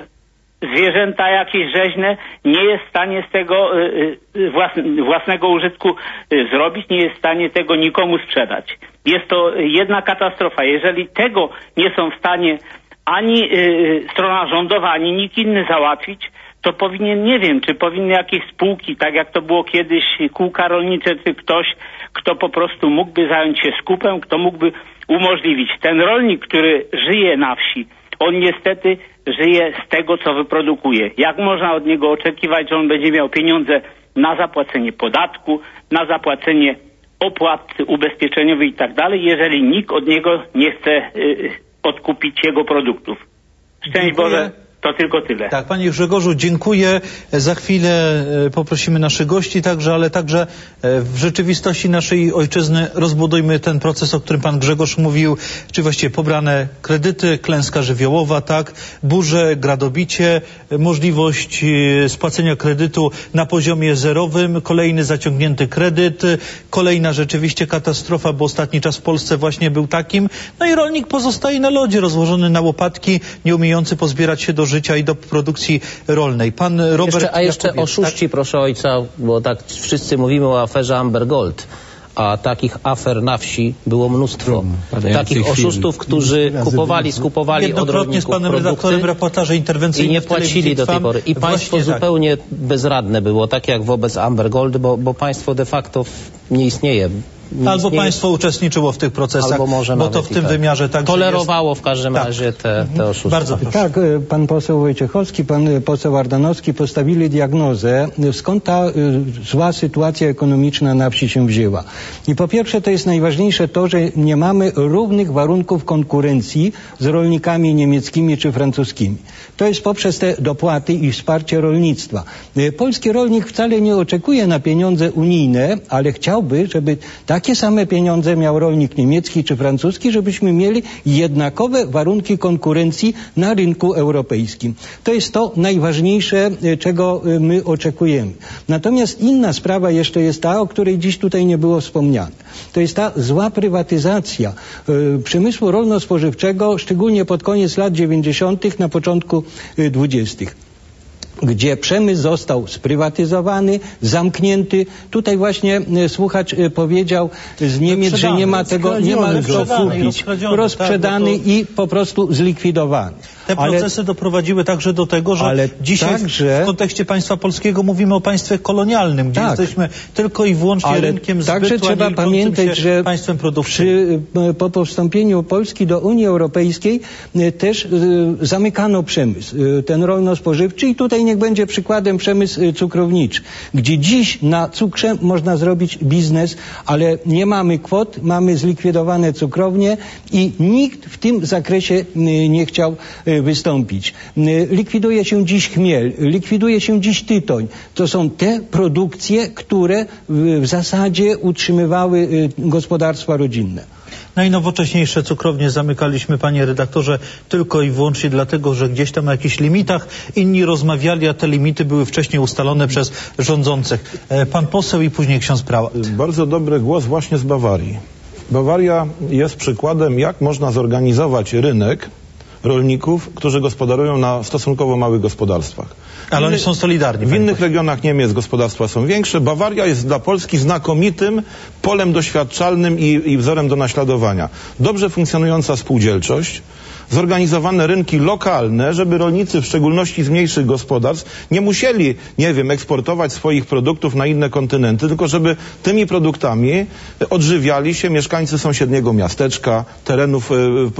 J: zwierzęta jakieś rzeźne, nie jest w stanie z tego y, y, włas, własnego użytku y, zrobić, nie jest w stanie tego nikomu sprzedać. Jest to jedna katastrofa. Jeżeli tego nie są w stanie ani y, strona rządowa, ani nikt inny załatwić, to powinien, nie wiem, czy powinny jakieś spółki, tak jak to było kiedyś, kółka rolnicze, czy ktoś, kto po prostu mógłby zająć się skupem, kto mógłby umożliwić. Ten rolnik, który żyje na wsi, on niestety żyje z tego, co wyprodukuje. Jak można od niego oczekiwać, że on będzie miał pieniądze na zapłacenie podatku, na zapłacenie opłat ubezpieczeniowych i tak dalej, jeżeli nikt od niego nie chce y, odkupić jego produktów. Szczęść Boże. To tylko tyle.
A: Tak, panie Grzegorzu, dziękuję. Za chwilę poprosimy naszych gości także, ale także w rzeczywistości naszej ojczyzny rozbudujmy ten proces, o którym pan Grzegorz mówił, czy właściwie pobrane kredyty, klęska żywiołowa, tak, burze, gradobicie, możliwość spłacenia kredytu na poziomie zerowym, kolejny zaciągnięty kredyt, kolejna rzeczywiście katastrofa, bo ostatni czas w Polsce właśnie był takim, no i rolnik pozostaje na lodzie, rozłożony na łopatki, nie umiejący pozbierać się do życia i do produkcji rolnej. Pan Robert
G: jeszcze, A jeszcze
A: Jakubiec,
G: oszuści,
A: tak?
G: proszę ojca, bo tak wszyscy mówimy o aferze Amber Gold, a takich afer na wsi było mnóstwo. Hmm, takich oszustów, którzy kupowali, skupowali od rolników
A: z panem redaktorem reportaże interwencyjne
G: i nie płacili do tej pory. I państwo
A: Właśnie
G: zupełnie
A: tak.
G: bezradne było, tak jak wobec Amber Gold, bo, bo państwo de facto nie istnieje. Nie
A: Albo
G: istnieje.
A: państwo uczestniczyło w tych procesach,
G: Albo może
A: bo to w tym
G: tak.
A: wymiarze także
G: tolerowało
A: jest...
G: w każdym
A: tak.
G: razie te, te oszustwa.
A: Bardzo proszę.
E: Tak, pan poseł Wojciechowski, pan poseł Ardanowski postawili diagnozę, skąd ta y, zła sytuacja ekonomiczna na wsi się wzięła. I po pierwsze to jest najważniejsze to, że nie mamy równych warunków konkurencji z rolnikami niemieckimi czy francuskimi. To jest poprzez te dopłaty i wsparcie rolnictwa. Y, polski rolnik wcale nie oczekuje na pieniądze unijne, ale chciałby, żeby takie same pieniądze miał rolnik niemiecki czy francuski, żebyśmy mieli jednakowe warunki konkurencji na rynku europejskim. To jest to najważniejsze, czego my oczekujemy. Natomiast inna sprawa jeszcze jest ta, o której dziś tutaj nie było wspomniane. To jest ta zła prywatyzacja y, przemysłu rolno-spożywczego, szczególnie pod koniec lat dziewięćdziesiątych, na początku y, dwudziestych. Gdzie przemysł został sprywatyzowany, zamknięty. Tutaj właśnie e, słuchacz e, powiedział z Niemiec, że nie ma tego, nie ma kto kupić. Rozprzedany tak, to... i po prostu zlikwidowany.
A: Te procesy ale, doprowadziły także do tego, że
E: ale
A: dzisiaj
E: także,
A: w kontekście państwa polskiego mówimy o państwie kolonialnym, gdzie tak, jesteśmy tylko i wyłącznie
E: ale
A: rynkiem zbytu,
E: także trzeba pamiętać, że
A: państwem produkcji.
E: Przy, po, po wstąpieniu Polski do Unii Europejskiej też y, zamykano przemysł, y, ten rolno-spożywczy i tutaj niech będzie przykładem przemysł y, cukrowniczy, gdzie dziś na cukrze można zrobić biznes, ale nie mamy kwot, mamy zlikwidowane cukrownie i nikt w tym zakresie y, nie chciał y, wystąpić. Likwiduje się dziś chmiel, likwiduje się dziś tytoń. To są te produkcje, które w zasadzie utrzymywały gospodarstwa rodzinne.
A: Najnowocześniejsze cukrownie zamykaliśmy, panie redaktorze, tylko i wyłącznie dlatego, że gdzieś tam na jakichś limitach inni rozmawiali, a te limity były wcześniej ustalone przez rządzących. Pan poseł i później ksiądz prałat.
F: Bardzo dobry głos właśnie z Bawarii. Bawaria jest przykładem, jak można zorganizować rynek rolników, którzy gospodarują na stosunkowo małych gospodarstwach.
A: Ale oni są solidarni.
F: W innych regionach Niemiec gospodarstwa są większe. Bawaria jest dla Polski znakomitym polem doświadczalnym i, i wzorem do naśladowania. Dobrze funkcjonująca spółdzielczość, zorganizowane rynki lokalne, żeby rolnicy, w szczególności z mniejszych gospodarstw, nie musieli, nie wiem, eksportować swoich produktów na inne kontynenty, tylko żeby tymi produktami odżywiali się mieszkańcy sąsiedniego miasteczka, terenów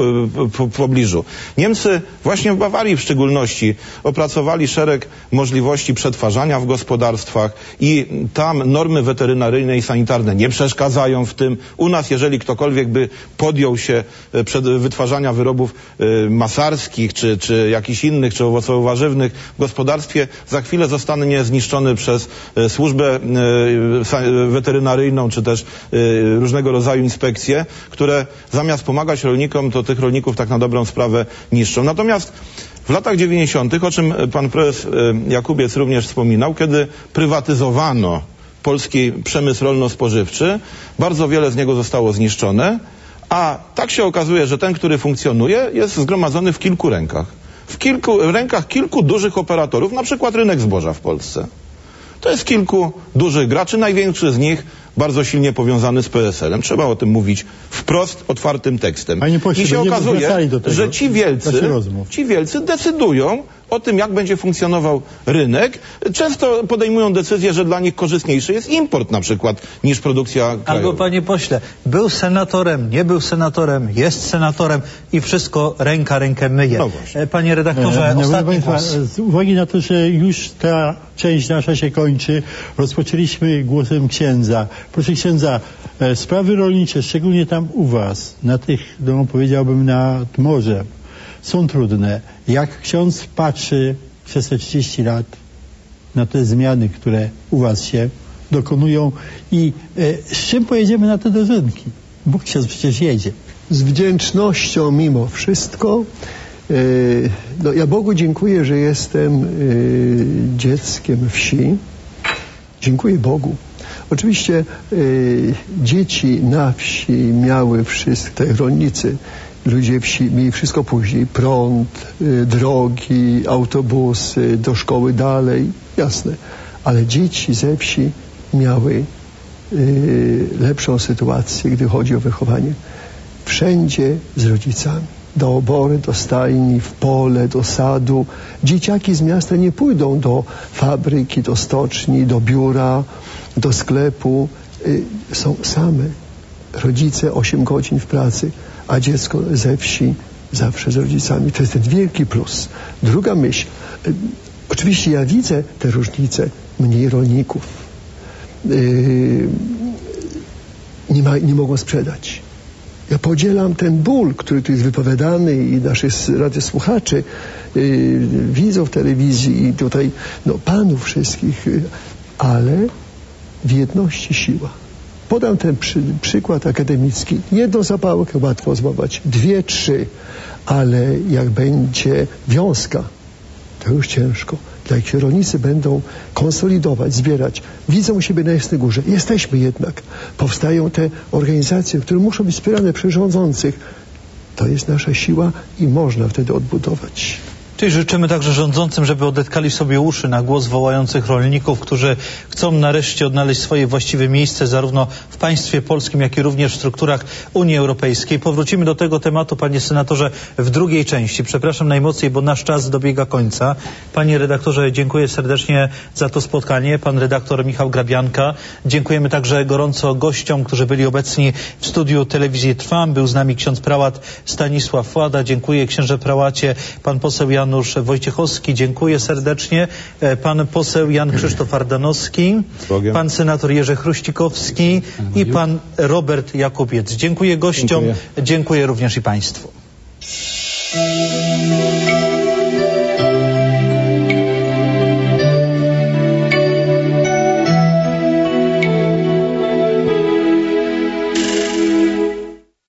F: w pobliżu. Niemcy właśnie w Bawarii w szczególności opracowali szereg możliwości przetwarzania w gospodarstwach i tam normy weterynaryjne i sanitarne nie przeszkadzają w tym. U nas, jeżeli ktokolwiek by podjął się przed wytwarzania wyrobów masarskich, czy, czy jakichś innych, czy owocowo-warzywnych w gospodarstwie, za chwilę zostanie zniszczony przez służbę weterynaryjną, czy też różnego rodzaju inspekcje, które zamiast pomagać rolnikom, to tych rolników tak na dobrą sprawę niszczą. Natomiast W latach dziewięćdziesiątych, o czym pan prezes Jakubiec również wspominał, kiedy prywatyzowano polski przemysł rolno-spożywczy, bardzo wiele z niego zostało zniszczone, a tak się okazuje, że ten, który funkcjonuje, jest zgromadzony w kilku rękach. W kilku rękach kilku dużych operatorów, na przykład rynek zboża w Polsce. To jest kilku dużych graczy, największy z nich bardzo silnie powiązany z P S L em. Trzeba o tym mówić wprost, otwartym tekstem.
B: Pośle,
F: i się okazuje, do tego, że ci wielcy, ci wielcy decydują o tym, jak będzie funkcjonował rynek. Często podejmują decyzję, że dla nich korzystniejszy jest import na przykład niż produkcja krajowa.
A: Albo panie pośle, był senatorem, nie był senatorem, jest senatorem i wszystko ręka rękę myje. No panie redaktorze,
B: no,
A: ostatni
B: państwa,
A: głos.
B: Z uwagi na to, że już ta część nasza się kończy, rozpoczęliśmy głosem księdza. Proszę księdza, sprawy rolnicze, szczególnie tam u was, na tych, no, powiedziałbym, nad morzem, są trudne. Jak ksiądz patrzy przez te trzydzieści lat na te zmiany, które u was się dokonują i e, z czym pojedziemy na te dożynki? Bo ksiądz przecież jedzie.
C: Z wdzięcznością mimo wszystko. E, no, ja Bogu dziękuję, że jestem e, dzieckiem wsi. Dziękuję Bogu. Oczywiście e, dzieci na wsi miały wszystko, te rolnicy, ludzie wsi mieli wszystko później. Prąd, y, drogi, autobusy, do szkoły dalej, jasne. Ale dzieci ze wsi miały y, lepszą sytuację, gdy chodzi o wychowanie. Wszędzie z rodzicami. Do obory, do stajni, w pole, do sadu. Dzieciaki z miasta nie pójdą do fabryki, do stoczni, do biura, do sklepu. Y, są same. Rodzice osiem godzin w pracy, a dziecko ze wsi zawsze z rodzicami. To jest ten wielki plus. Druga myśl. Y, oczywiście ja widzę te różnice. Mniej rolników. Y, nie, ma, nie mogą sprzedać. Ja podzielam ten ból, który tu jest wypowiadany i naszych radiosłuchaczy, y, widzów telewizji i tutaj no, panów wszystkich, y, ale w jedności siła. Podam ten przy, przykład akademicki. Jedną zapałkę łatwo złapać, dwie, trzy, ale jak będzie wiązka, to już ciężko. Jak się rolnicy będą konsolidować, zbierać, widzą u siebie na Jasnej Górze. Jesteśmy jednak. Powstają te organizacje, które muszą być wspierane przez rządzących. To jest nasza siła i można wtedy odbudować.
A: Czyli życzymy także rządzącym, żeby odetkali sobie uszy na głos wołających rolników, którzy chcą nareszcie odnaleźć swoje właściwe miejsce zarówno w państwie polskim, jak i również w strukturach Unii Europejskiej. Powrócimy do tego tematu, panie senatorze, w drugiej części. Przepraszam najmocniej, bo nasz czas dobiega końca. Panie redaktorze, dziękuję serdecznie za to spotkanie. Pan redaktor Michał Grabianka. Dziękujemy także gorąco gościom, którzy byli obecni w studiu Telewizji Trwam. Był z nami ksiądz prałat Stanisław Włada. Dziękuję księże prałacie. Pan poseł Jan Janusz Wojciechowski, dziękuję serdecznie. Pan poseł Jan Krzysztof Ardanowski, pan senator Jerzy Chruścikowski i pan Robert Jakubiec. Dziękuję gościom, dziękuję, dziękuję również i państwu.